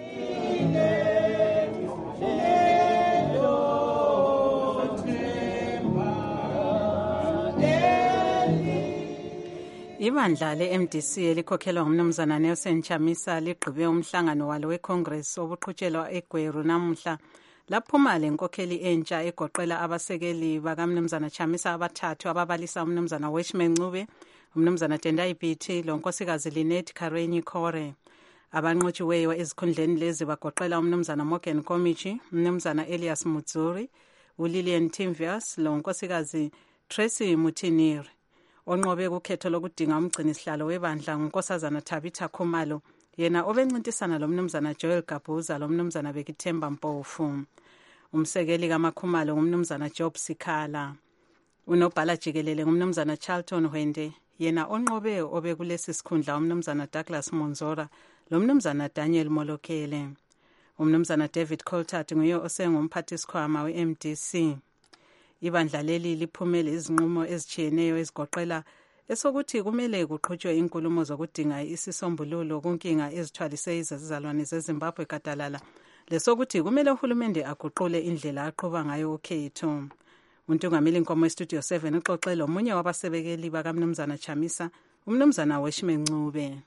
S2: Ibandla le-MDC elikhokhelwa ngumnumzana Nelson Chamisa ligqibe umhlangano walo weCongress obuqhutshelwa eGweru namuhla laphuma lenkokheli entsha egoqela abasekeli bakamnumzana Chamisa abathathu ababalisa umnumzana Weshman Ncube, umnumzana Tendai Biti lonkosikazi Lynette Karenyi Khore. Abanqotshiweyo ezikhundleni lezi bagoqela umnumzana Morgan Komichi, umnumzana Elias Mutsuri, uLillian Timvias lonkosikazi Tracy Mutiniri. Onqobe kukhetho lokudinga umgcini sihlalo webandla ngunkosazana Tabitha Khumalo yena obencintisana lomnumzana Joel Gabuza lomnumzana Bekithemba Mpofu. Umsekeli kaMakhumalo ngumnumzana Job Sikhala. Unobhala jikelele ngumnumzana Charlton Hwende yena onqobe obekulesi sikhundla umnumzana Douglas Monzora lomnumzana Daniel Molokele. Umnumzana David Coltart nguye osengumphathisikhwama we-MDC. Ibandla leli liphumele izinqumo ezitshiyeneyo ezigoqela esokuthi kumele kuqhutshwe inkulumo zokudinga isisombululo kunkinga ezithwalise izizalwane zeZimbabwe gadalala lesokuthi kumele uhulumende aguqule indlela aqhuba ngayo ukhetho. Untungameli Nkomo eStudio 7 uxoxela omunye wabasebekeli bakamnumzana Chamisa umnumzana Weshman Ncube.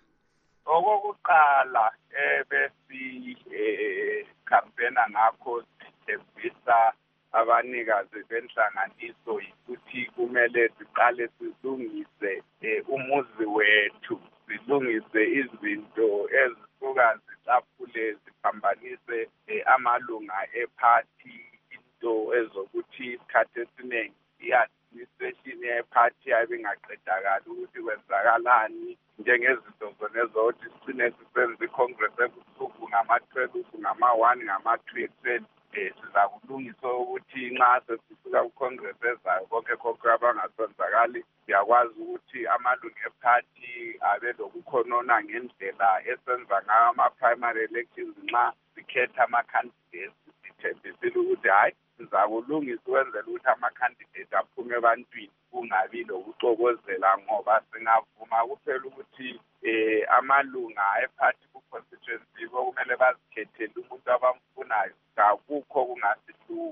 S4: Okokuqala besi campaigna ngakho sithembisa abanikazi benhlanganiso ukuthi kumele siqale silungise umuzi wethu, silungise izinto ezisuka zicaphule ziphambanise amalunga ephathi, into ezokuthi isikhathi esiningi i-administration yephathi ayibingaqedakali ukuthi kwenzakalani njengezinto zonezothi sigcine sisenza iCongress ebusuku ngama-12 ngama-1 ngama-2 ekuseni. Siza kulungisa ukuthi nxa sesisuka kuCongress ezayo konke abangasenzakali siyakwazi ukuthi amalungu ephathi abe lokukhonona ngendlela esenza ngayo ama-primary elections nxa sikhetha ama-candidates sithembisile ukuthi hayi siza kulungisa ukwenzela ukuthi ama-candidate aphume ebantwini kungabi lokuxokozela ngoba singavuma kuphela ukuthi amalunga ephathi ku-constituency kumele bazikhethele umuntu abamfunayo kakukho kungasihluki.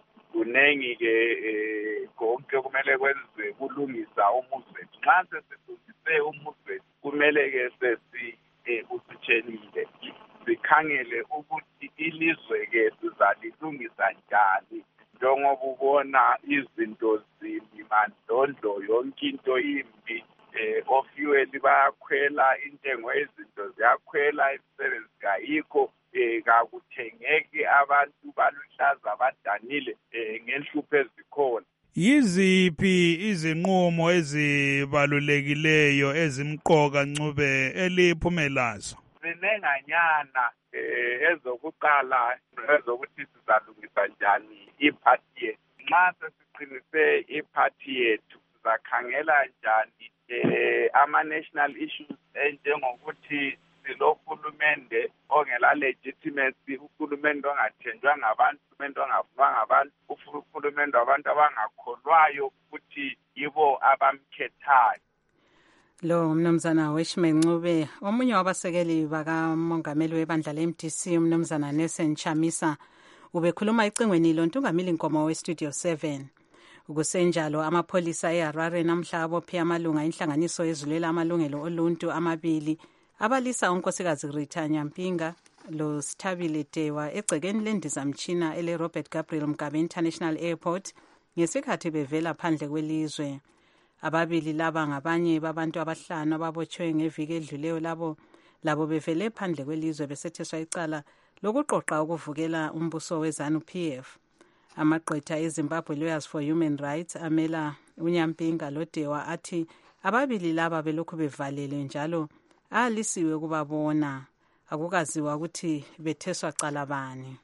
S4: Kunengi-ke konke kumele kwenziwe kulungisa umuzi wethu. Nxa sesilungise umuzi wethu kumele-ke usitshenile sikhangele ukuthi ilizwe-ke sizalilungisa njani njengoba ubona izinto zimbi mandlondlo yonke into imbi ofuel bayakhwela intengo yezinto ziyakhwela imisebenzi kayikho kakuthengeki abantu baluhlaza badanile ngenhlupho ezikhona.
S9: Yiziphi izinqumo ezibalulekileyo ezimqoka Ncube eliphumelazo?
S4: Sinenganyana ezokuqala ezokuthi sizalungisa njani iphathi yethu. Nxa sesiqinise iphathi yethu sizakhangela njani ama-national issues enjengokuthi silohulumende ongela legitimacy, uhulumende ongathenjwa ngabantu, uhulumende ongafunwa ngabantu, uhulumende wabantu abangakholwayo ukuthi yibo abamkhethayo.
S2: Lo mnumzana Weshman Ncube, omunye wabasekeli bakamongameli webandla le-MDC, umnumzana Nelson Chamisa, ubekhuluma icingweni lontungameli Nkomo we-Studio 7. Ukusenjalo amapholisa eHarare namhla abophe amalunga inhlanganiso ezulela amalungelo oluntu amabili abalisa unkosikazi Rita Nyampinga lo Sithabile Dewa egcekeni lendizamtshina ele Robert Gabriel Mugabe International Airport ngesikhathi bevela phandle kwelizwe. Ababili laba ngabanye babantu abahlanu ababotshwe ngeviki edluleyo labo bevele phandle kwelizwe besetheswa icala lokuqoqa ukuvukela umbuso weZANU-PF. Amagqwetha eZimbabwe Lawyers for Human Rights amela uNyampinga loDewa athi ababili laba belokhu bevalelwe njalo alisiwe ukubabona, akukaziwa ukuthi betheswa cala bani.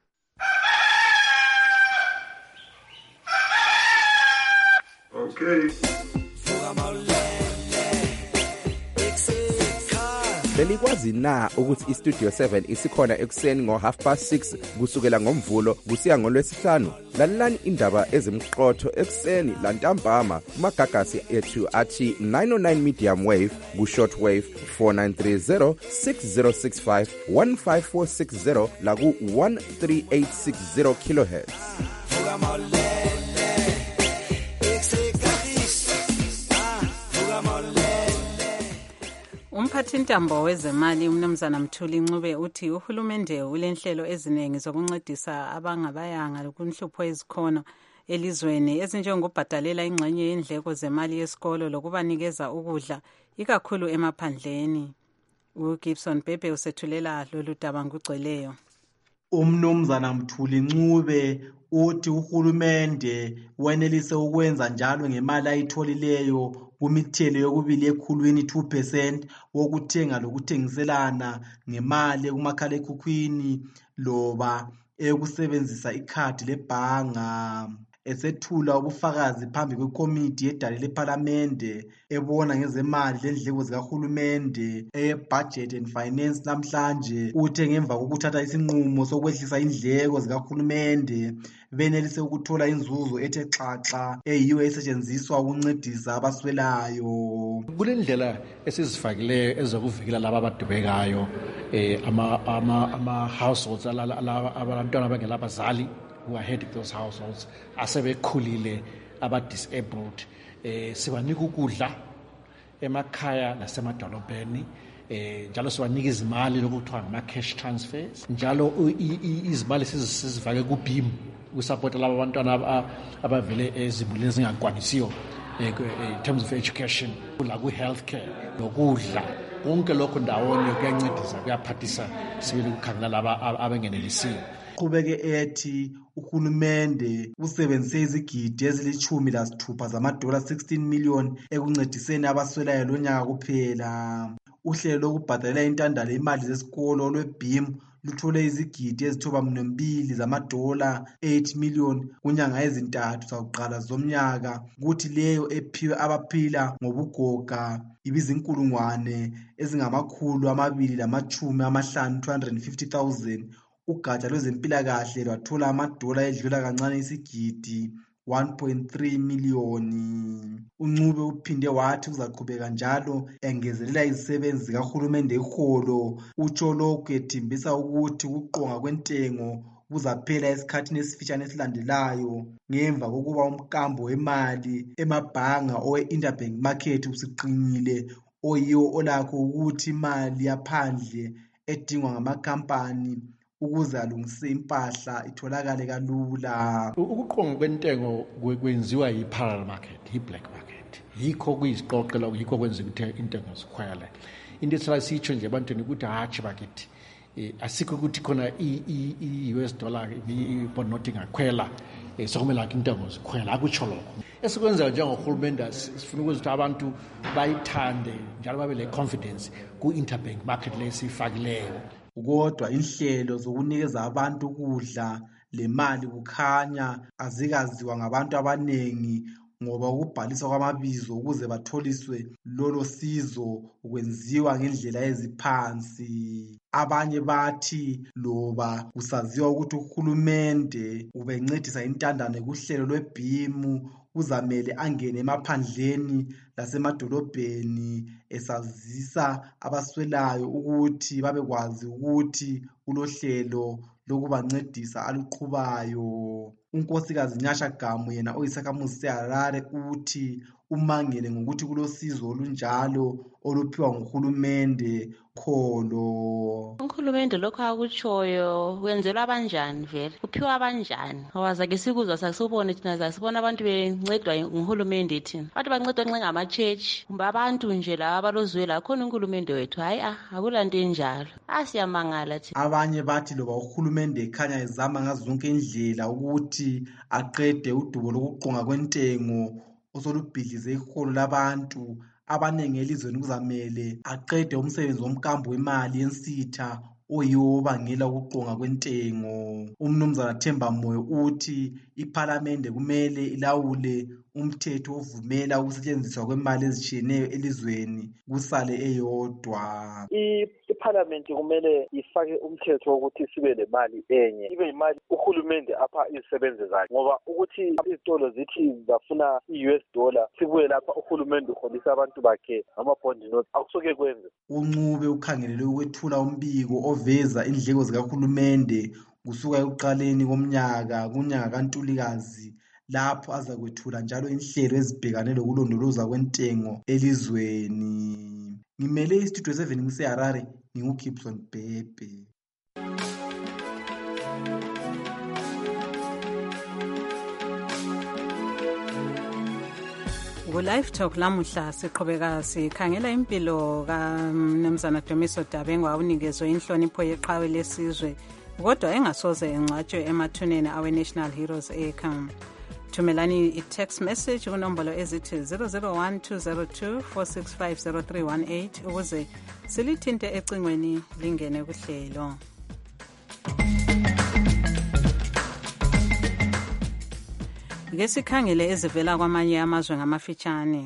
S10: Okay. Belikwazi na ukuthi iStudio 7 isikhona ekuseni ngo6:30 kusukela ngoMvulo kusiya ngoLwesihlanu? Lalelani indaba ezimqotho ekuseni lantambama kumagagasi ethu athi 909 medium wave ku-short wave 4930 6065 15460 la ku-13860 kilohertz.
S2: Umphathintambo wezemali umnumzana Mthuli Ncube uthi uhulumende ulenhlelo eziningi zokuncedisa abangabayanga kunhlupho ezikhona elizweni ezinjengokubhadalela ingxenye yendleko zemali yesikolo lokubanikeza ukudla ikakhulu emaphandleni. uGibson Bebe usethulela lolu daba ngugcweleyo.
S11: Umnumzana Mthuli Ncube uthi uhulumende wenelise ukwenza njalo ngemali ayitholileyo kumithelo yokubili ekhulwini 2% wokuthenga lokuthengiselana ngemali kumakhalekhukhwini loba ekusebenzisa ikhadi lebhanga. Esethula ubufakazi phambi kwekomiti yedale lePhalamende ebona ngezemali lendleko zikahulumende eye-Budget and Finance namhlanje uthe ngemva kokuthatha isinqumo sokwehlisa indleko zikahulumende benelise ukuthola inzuzo ethe xaxa eyiyo esetshenziswa ukuncedisa abaswelayo.
S13: Kulendlela esizifakileyo ezokuvikela laba abadubekayo ama-households abantwana abangela abazali who are heading those households asebekhulile aba-disabled sibanika ukudla emakhaya nasemadolobheni njalo sibanika izimali lokuthiwa ngama-cash transfers njalo izimali sizifake ku-BEAM ukusapota laba bantwana abavele ezimulini ezingakwanisiyo in terms of education la ku-healthcare nokudla konke lokho ndawonye kuyancedisa kuyaphathisa sibili ukukhangela laba abengenelisiyo.
S11: Qhubeke ethi uhulumende usebenzise izigidi ezili-16 zamadola 16 million ekuncediseni abaswelayo lonyaka kuphela. Uhlelo lokubhadalela intandalo imali zesikolo lwe-BEAM luthole izigidi ezili-2 zamadola 8 million kunyanga ezintathu zakuqala zomnyaka, kuthi leyo ephiwe abaphila ngobugoga ibizinkulungwane ezingama-250,000 250,000. Ugatsha lwezempilakahle lwathola amadola edlula kancane isigidi 1.3 miliyoni. uNcube uphinde wathi uzaqhubeka njalo engezelela izisebenzi zikahulumende iholo. Utsho lokhu ethimbisa ukuthi ukuqonga kwentengo kuzaphela esikhathini esifitshane esilandelayo ngemva kokuba umkambo wemali emabhanga owe-interbank market usiqinile oyiwo olakho ukuthi imali yaphandle edingwa ngamakhampani ukuze alungise impahla itholakale kalula.
S13: Ukuqonga kwentengo kwenziwa yi-parallel market, yi-black market. Yikho kuyisiqoqela, yikho kwenza ukuthi intengo zikhwele. Into esala siyitsho nje ebantwini ukuthi hatshi bakithi asikho ukuthi khona i-US dollar i-bond note ingakhwela sokumele akho intengo zikhwela, akutsho lokho. Esikwenzayo njengorhulumente sifuna ukwenza ukuthi abantu bayithande njalo babe le-confidence ku-interbank market lesiyifakileyo.
S11: Kodwa inhlelo zokunikeza abantu ukudla le mali kukhanya azikaziwa ngabantu abaningi ngoba ukubhaliswa kwamabizo ukuze batholiswe lolo sizo kwenziwa ngendlela eziphansi. Abanye bathi loba kusaziwa ukuthi uhulumende ubencedisa intandane kuhlelo lweBhimu kuzamele angene emaphandleni lasemadolobheni esazisa abaswelayo ukuthi babekwazi ukuthi kulohlelo lokubancedisa aluqhubayo. uNkosikazi Nyasha Gamu yena oyisakhamuzi seHarare uthi umangele ngokuthi kulosizo olunjalo oluphiwa nguhulumende kholo.
S12: Uhulumende lokho akutshoyo wenzelwa abanjani vele? Kuphiwa abanjani? Awazake sikuzwa sakusibone thina zasibona abantu bencedwa nguhulumende thina. Abantu bancedwa nxa ngama-church kumbe abantu nje laba abalozwela khona uNkulunkulu wethu. Hayi akulanto enjalo. Siyamangala thina.
S11: Abanye bathi loba uhulumende ekhanya ezama ngazo zonke indlela ukuthi aqede udubo lokuqonga kwentengo osolubhidlize iholo labantu abanengi elizweni kuzamele aqede umsebenzi womkambo wemali yensitha oyiwo obangela ukuqonga kwentengo. Umnumzana Themba Moyo uthi iPhalamende kumele ilawule umthetho ovumela ukusetshenziswa kwemali ezitshiyeneyo elizweni kusale eyodwa.
S14: iPhalamende kumele ifake umthetho wokuthi sibe lemali enye, ibe imali uhulumende apha izisebenzi zakhe, ngoba ukuthi izitolo zithi zafuna i-US dollar sibuye lapha uhulumende uholisa abantu bakhe ngama-bond notes akusoke kwenze.
S11: uNcube ukhangelele ukwethula umbiko oveza indleko zikahulumende kusuka ekuqaleni komnyaka kunyaka kaNtulikazi lapho azakwethula njalo inhlelo ezibhekane lokulondoloza kwentengo elizweni. Ngimele istudio 7 ngiseHarare nginguGibson Bhebhe.
S2: Ku-Live Talk lamuhla siqhubeka sikhangela impilo kaMnumzana Dumiso Dabengwa unikezwe inhlonipho yeqhawe lesizwe kodwa engasoze engcwatshwe emathuneni awe-National Heroes Acre. Thumelani i-text message kunombolo ezithi 001-202-465-0318 ukuze silithinte ecingweni lingene kuhlelo. Ngesikhangele ezivela kwamanye amazwe ngamafitshane.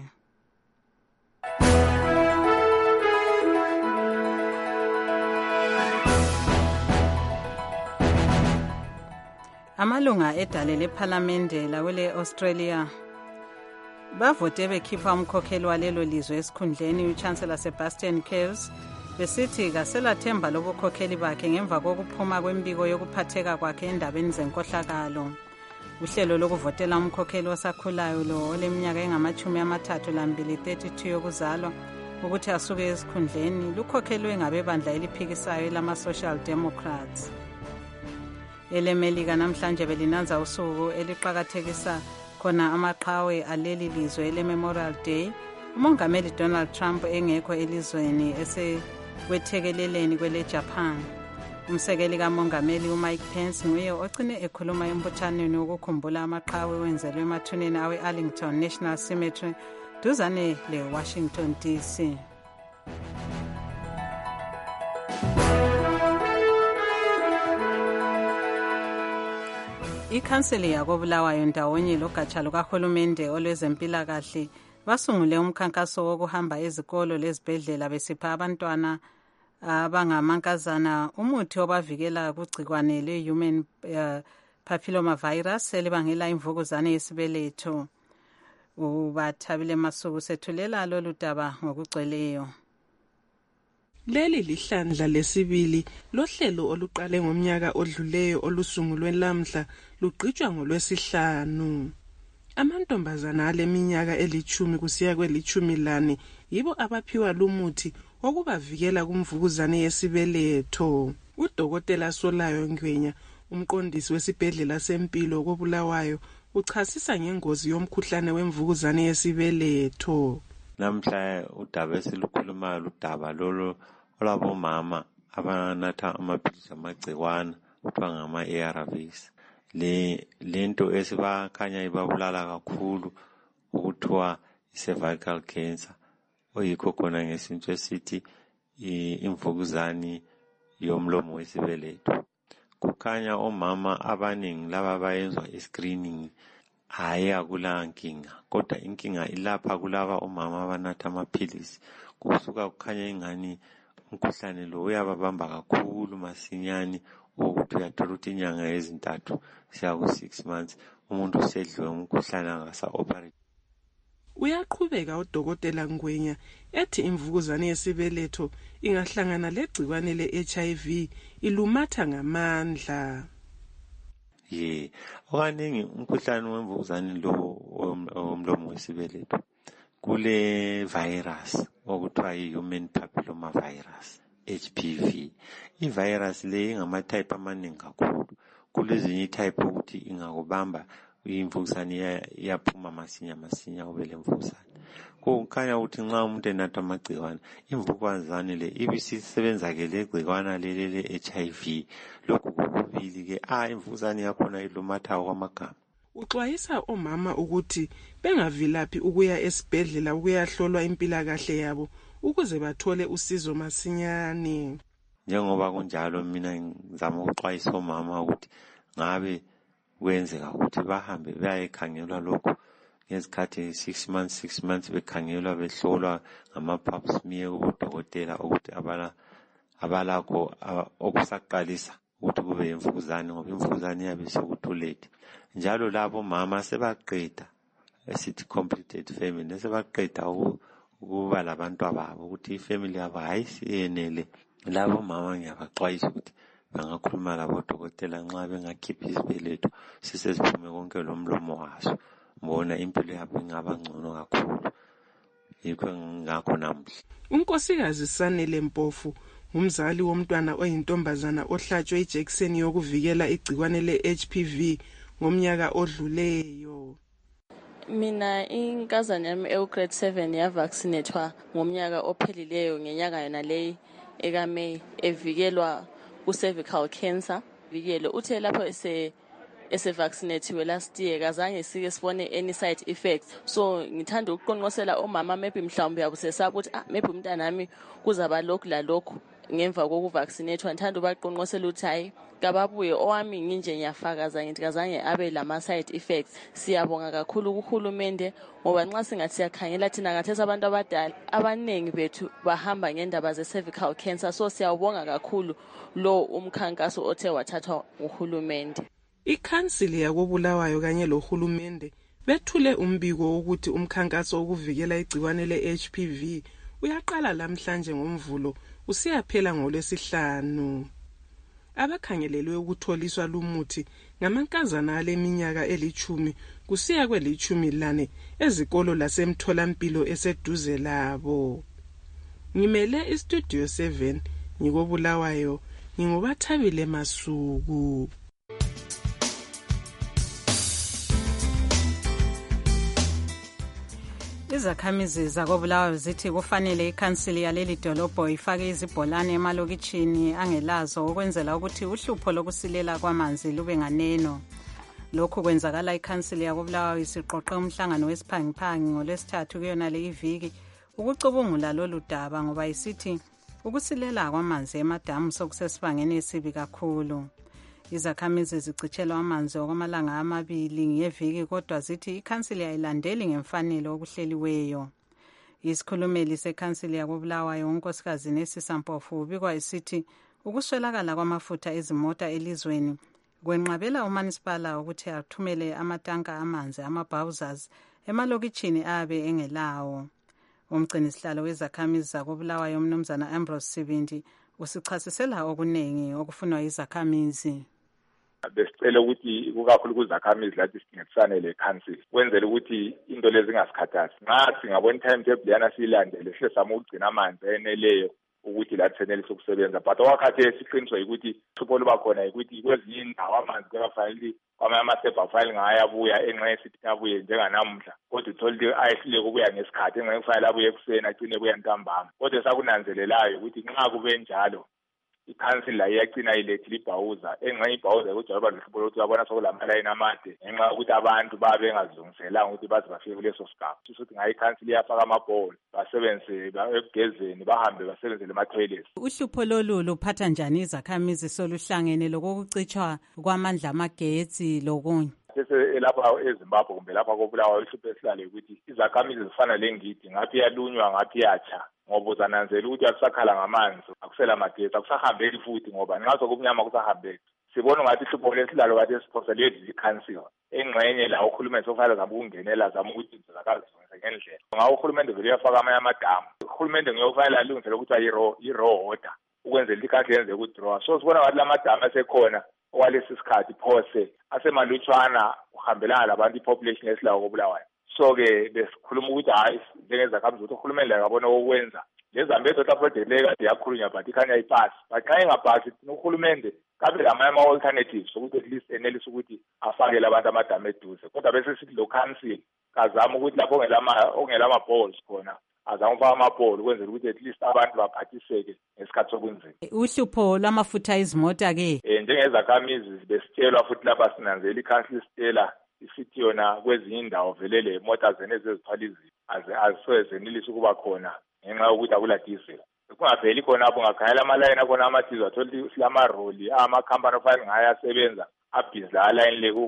S2: Amalunga edale lephalamende lawele Australia bavote bekhipha umkhokheli walelo lizwe esikhundleni uChancellor Sebastian Kurz besithi kaselathemba lobukhokheli bakhe ngemva kokuphuma kwembiko yokuphatheka kwakhe endabeni zenkohlakalo. Uhlelo lokuvotela umkhokheli osakhulayo lo oleminyaka engama-32 32 yokuzalwa ukuthi asuke esikhundleni lukhokhelwe ngabebandla eliphikisayo lama-Social Democrats. EleMelika namhlanje belinanza usuku eliqhakathekisa khona amaqhawe aleli lizwe ele-Memorial Day. Umongameli Donald Trump engekho elizweni esekwethekeleleni kwele-Japan. Umsekeli kamongameli uMike Pence nguye ogcine ekhuluma embuthaneni wokukhumbula amaqhawe wenzelwe emathuneni awe-Arlington National Cemetery duzane le-Washington DC. Ikhanseli yakobulawayo ndawonye logatsha lukahulumende olwezempilakahle basungule umkhankaso wokuhamba ezikolo lezibhedlela besipha abantwana abangamankazana umuthi obavikela kugcikwane le-human papilloma virus elibangela imvukuzane yesibeletho. Ubathabile Masuku sethulela lolu daba ngokugcweleyo.
S15: Leli lihlandla lesibili lohlelo oluqale ngomnyaka odluleyo olusungulwe lamhla lugqitshwa ngolwesihlanu. Amantombazana aleminyaka 10 kusiya kwe-14 yibo abaphiwa lumuthi okubavikela kumvukuzane yesibeletho. Udokotela Solayo Ngwenya, umqondisi wesibhedlela sempilo koBulawayo, uchasisa ngengozi yomkhuhlane wemvukuzane yesibeletho.
S16: Namhla udaba esilukhulumayo ludaba lolo olabomama abanatha amaphilisi amagcikwana kuthiwa ngama-ARVs. Lento esibakhanya ibabulala kakhulu ukuthiwa i-cervical cancer, oyikho khona ngesinto esithi imvukuzane yomlomo wesibeletho. Kukhanya omama abaningi laba bayenzwa i-screening hayi akula nkinga, kodwa inkinga ilapha kulaba omama abanatha amaphilisi. Kusuka kukhanya ingani umkhuhlane lo uyababamba kakhulu masinyane, ukuthi uyathola ukuthi inyanga ezintathu siya ku-6 months umuntu usedliwe umkhuhlane angasa-operate.
S15: Uyaqhubeka udokotela Ngwenya ethi imvukuzane yesibeletho ingahlangana legcikwane le-HIV ilumatha ngamandla.
S16: Okaningi umkhuhlane wemvukuzane lo womlomo wesibeletho kule virus okuthiwa yi-human papilloma virus, HPV. I-virus le ingama-type amaningi kakhulu. Kulezinye i-type ukuthi ingakubamba imvukuzane iyaphuma masinya ube lemvukuzane. Kukhanya ukuthi nxa umuntu enatha amagcikwane, imvukuzane le ibisisebenza ke le gcikwana le HIV. Lokhu kokubili ke imvukuzane yakhona ilumatha kwamagama.
S15: Uxwayisa omama ukuthi bengavilaphi ukuya esibhedlela ukuyahlolwa impilakahle yabo ukuze bathole usizo masinyane.
S16: Njengoba kunjalo mina ngizama ukuxwayisa omama ukuthi ngabe kwenzeka ukuthi bahambe bayekhangelwa lokho ngezikhathi 6 months bekhangelwa behlolwa ngama-pap smear kubodokotela ukuthi abalakho okusaqalisa ukuthi kube imvukuzane, ngoba imvukuzane iyabe sekuthulete. Njalo labo mama sebaqeda esithi completed family, sebaqeda ukuba labantu ababo ukuthi ifamily yabo hayisiyenele. Labo mama ngiyabaxwayisa ukuthi bangakhuluma labodokotela nxa bengakhiphi isibeletho siseziphume konke lomlomo waso. Mbona impilo yabo ingaba ngcono kakhulu. Yikho ngakho namuhla
S15: unkosikazi Sanele Mpofu umzali womntwana oyintombazana ohlatshwe ijekiseni yokuvikela igcikwane le-HPV ngomnyaka odluleyo.
S17: Mina inkazana yami grade 7 yavaccinatwa ngomnyaka ophelileyo ngenyanga yona leyi ekaMay, evikelwa ku-cervical cancer. Vikelo uthe lapho ese-vaccinatiwe last year kazange sike sibone any side effects. So ngithanda ukuqonqosela omama maybe mhlawumbe yabusesaba ukuthi maybe umntanami kuzaba lokhu lalokhu ngemva kokuvaccinatwa. Ngithanda ubaqonqosela ukuthi hayi kababuye, owami nginje ngiyafakaza ngithi kazange abe lama-side effects. Siyabonga kakhulu kuhulumende ngoba nxa singathi siyakhangela thina ngathesa abantu abadala abaningi bethu bahamba ngendaba ze-cervical cancer. So siyawubonga kakhulu lo umkhankaso othe wathathwa uhulumende.
S15: Ikhansili yakoBulawayo kanye lohulumende bethule umbiko wokuthi umkhankaso wokuvikela igcikwane le-HPV uyaqala namhlanje ngoMvulo usiyaphela ngoLwesihlanu. Abakhangelelwe ukutholiswa lumuthi ngamankazana aleminyaka eli10 kusiya kweli14 ezikolo lasemtholampilo eseduze labo. Ngimele istudio 7 ngikoBulawayo, ngingubathabile Masuku.
S2: Izakhamizi zakoBulawayo zithi kufanele ikhansili yaleli dolobho ifake izibholane emalokitshini angelazo ukwenzela ukuthi uhlupho lokusilela kwamanzi lube nganeno. Lokhu kwenzakala ikhansili yakoBulawayo isiqoqe umhlangano wesiphangiphangi ngoLwesithathu kuyona le iviki ukucubungula lolu daba ngoba isithi ukusilela kwamanzi emadamu sokusesibangeni esibi kakhulu. Izakhamizi zicitshelwa amanzi okwamalanga 2 ngeviki kodwa zithi ikhansili ayilandeli ngemfanelo okuhleliweyo. Isikhulumeli sekhansili yakoBulawayo unkosikazi Nesisa Mpofu ubikwa isithi ukuswelakala kwamafutha ezimota elizweni kwenqabela uManisipala ukuthi athumele amatanka amanzi ama-bowsers emalokitshini abe engelawo. Umgcinisihlalo wezakhamizi zakoBulawayo umnumzana Ambrose Sibindi usichasisela okunengi okufunwa izakhamizi.
S18: besicela ukuthi kukakhulu kuzakhamizi lathi sincedisane le-council kwenzela ukuthi into lezi ingasikhathazi. Nxa singabona i-timetable yana siyilandele sihle zama ukugcina amanzi eneleyo ukuthi lathi senelise ukusebenza. But okwakhathesi iqiniswa yikuthi uhlupho luba khona yikuthi kwezinye indawo amanzi kuyafanele kwamanye amasebha afanele ngayabuya enxa yesithi abuye njenganamuhla, kodwa uthole ukuthi ayehluleka ukubuya ngesikhathi enxa kufanele abuye ekuseni agcine buya ntambama. Kodwa sakunanzelelayo ukuthi nxa kube njalo i-council la iyagcina ilethile ibhawuza enxa ibhawuza ukuthi waba lohlupho lokuthi babona sokulamayini amade ngenxa yokuthi abantu babe bengazilungiselanga ukuthi baze bafike kuleso sigaba. Ukuthi ngayo i-council iyafaka amabholo basebenzise ekugezeni bahambe basebenzele ama-toilets.
S2: Uhlupho lolu luphatha njani izakhamizi soluhlangene lokucitshwa kwamandla amagetsi lokunye?
S18: Lapha eZimbabwe kumbe lapha koBulawayo ihlupho esilale ukuthi izakhamizi zifana lengidi ngaphi yalunywa ngaphi yatsha ngoba uzananzela ukuthi akusakhala ngamanzi akusela magetsi akusahambeki futhi ngoba nxa sokumnyama kusahambeki. Sibona ngathi ihlupho lesilalo kade siphoselwe yi-council engxenye la uhulumeni sokufanele zama ukungenela zama ukuthi zakazilungise ngendlela. Ngawo uhulumeni vele uyafaka amanye amadamu. Uhulumeni ngiyokufanele alungisele ukuthi yi-raw water ukwenzela i-council yenze ukudraw. So sibona ngathi lamadamu asekhona okwalesi sikhathi phose asemalutshwana uhambelana labantu i-population esilawo koBulawayo. So-ke besikhuluma ukuthi hayi njengezakhamuzi ukuthi uhulumeni la ngabona okwenza lezambezo ta project le kade yakhulunywa but ikhanya ipasi. But xa ingapasi uhulumende kabe lamanye ama-alternatives ukuthi at least enelise ukuthi afakele abantu amadamu eduze. Kodwa bese sithi lo council kazama ukuthi lapho ongelama-balls khona azama ukufaka amabholo ukwenzela ukuthi at least abantu baphathiseke ngesikhathi sokunzima.
S2: Uhlupho lwamafutha ezimota-ke
S18: njengezakhamizi besitshelwa futhi lapha sinanzela i-council isitela isithi yona kwezinye indawo vele le mota zenezi ezithwala izinto azisozenelisa ukuba khona ngenxa yokuthi akula diesel. Kungaveli khona apho ngakhanyela amalayini akhona amadizeli athola ukuthi silamaroli amakhampani afanele ngayasebenza abhizi la line le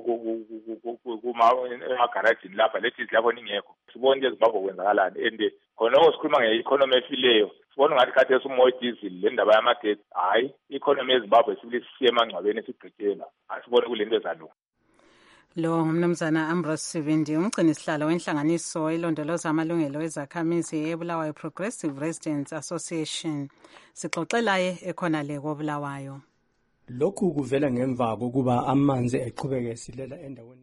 S18: emagarajini lapha le diesel yakhona ingekho. Sibona into eZimbabwe kwenzakalani and khona sikhuluma nge-economy efileyo sibona ngathi khathesi umoya diesel le ndaba yamagetsi hayi i-economy yeZimbabwe sibili sisiye emangcwabeni sigqitshela asibone kule nto ezalunga.
S2: Lo ngumnumzana Ambrose Sivindi umgcini sihlalo wenhlanganiso elondoloza amalungelo ezakhamizi eBulawayo Progressive Residents Association. Sixoxelaye ekhona le koBulawayo.
S19: Lokhu kuvela ngemva kokuba amanzi eqhubeke silela endaweni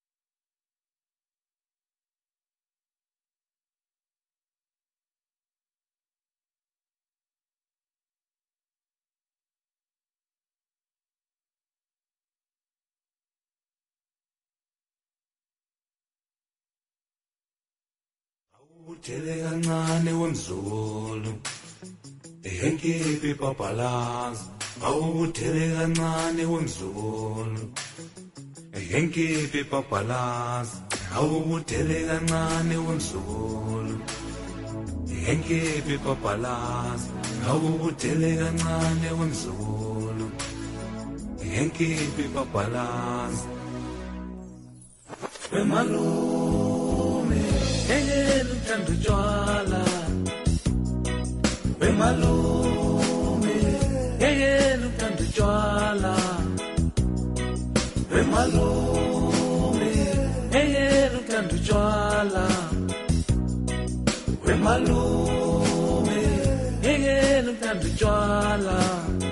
S20: Uthele kancane wemzulu ehenkipi papalaza awuthele kancane wemzulu ehenkipi papalaza awuthele kancane wemzulu ehenkipi papalaza awuthele kancane wemzulu ehenkipi papalaza Engel uthanda utshwala wemalume engel uthanda utshwala wemalume engel uthanda utshwala wemalume engel uthanda utshwala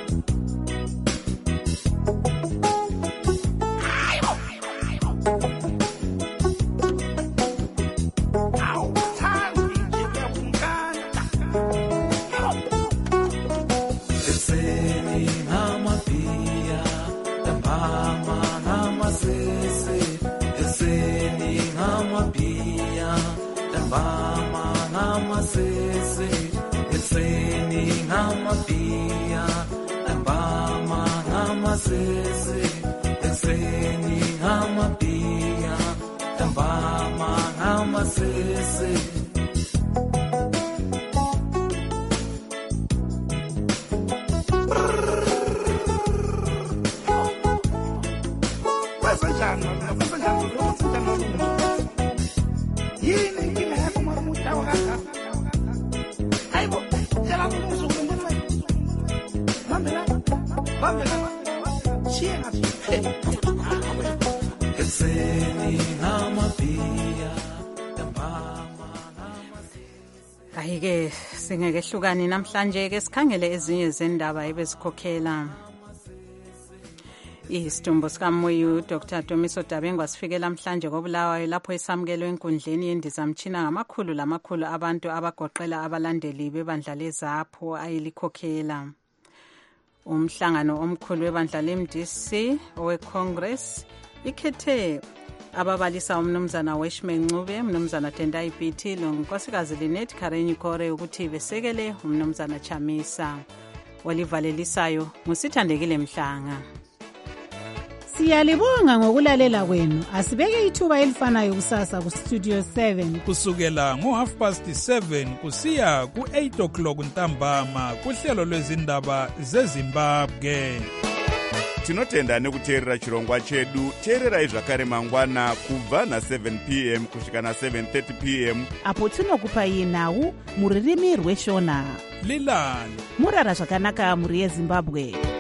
S2: Ayike singeke hlukani namhlanje ke sikhangele ezinye zendaba ebezikhokhela. Isitumbu sikamoyu Dr. Dumiso Dabengwa sifikela namhlanje koBulawayo lapho esamukelwe enkundleni yendizamtshina ngamakhulu abantu abagoqela abalandeli bebandla leZAPHU ayelikhokhela. Umhlangano omkhulu webandla leMDC oweCongress ikhethe ababalisa umnumzana Weshman Ncube, umnumzana Tendai Biti lonkosikazi Linet Karenyi Kore ukuthi besekele umnumzana Chamisa. Walivalelisayo ngusithandekile Mhlanga.
S21: Siyalibonga ngokulalela kwenu. Asibeke ithuba elifanayo kusasa ku Studio 7
S9: kusukela ngo7:30 kusiya ku8 o'clock ntambama kuhlelo lwezindaba zeZimbabwe.
S22: Tinotenda nekuteerera chirongwa chedu. Teererai zvakare mangwana kubva na7 p.m. kusvika na7:30 p.m.
S23: apo tinokupai nhau muririmi rweshona.
S9: Lilani
S23: murara zvakanaka muri yeZimbabwe.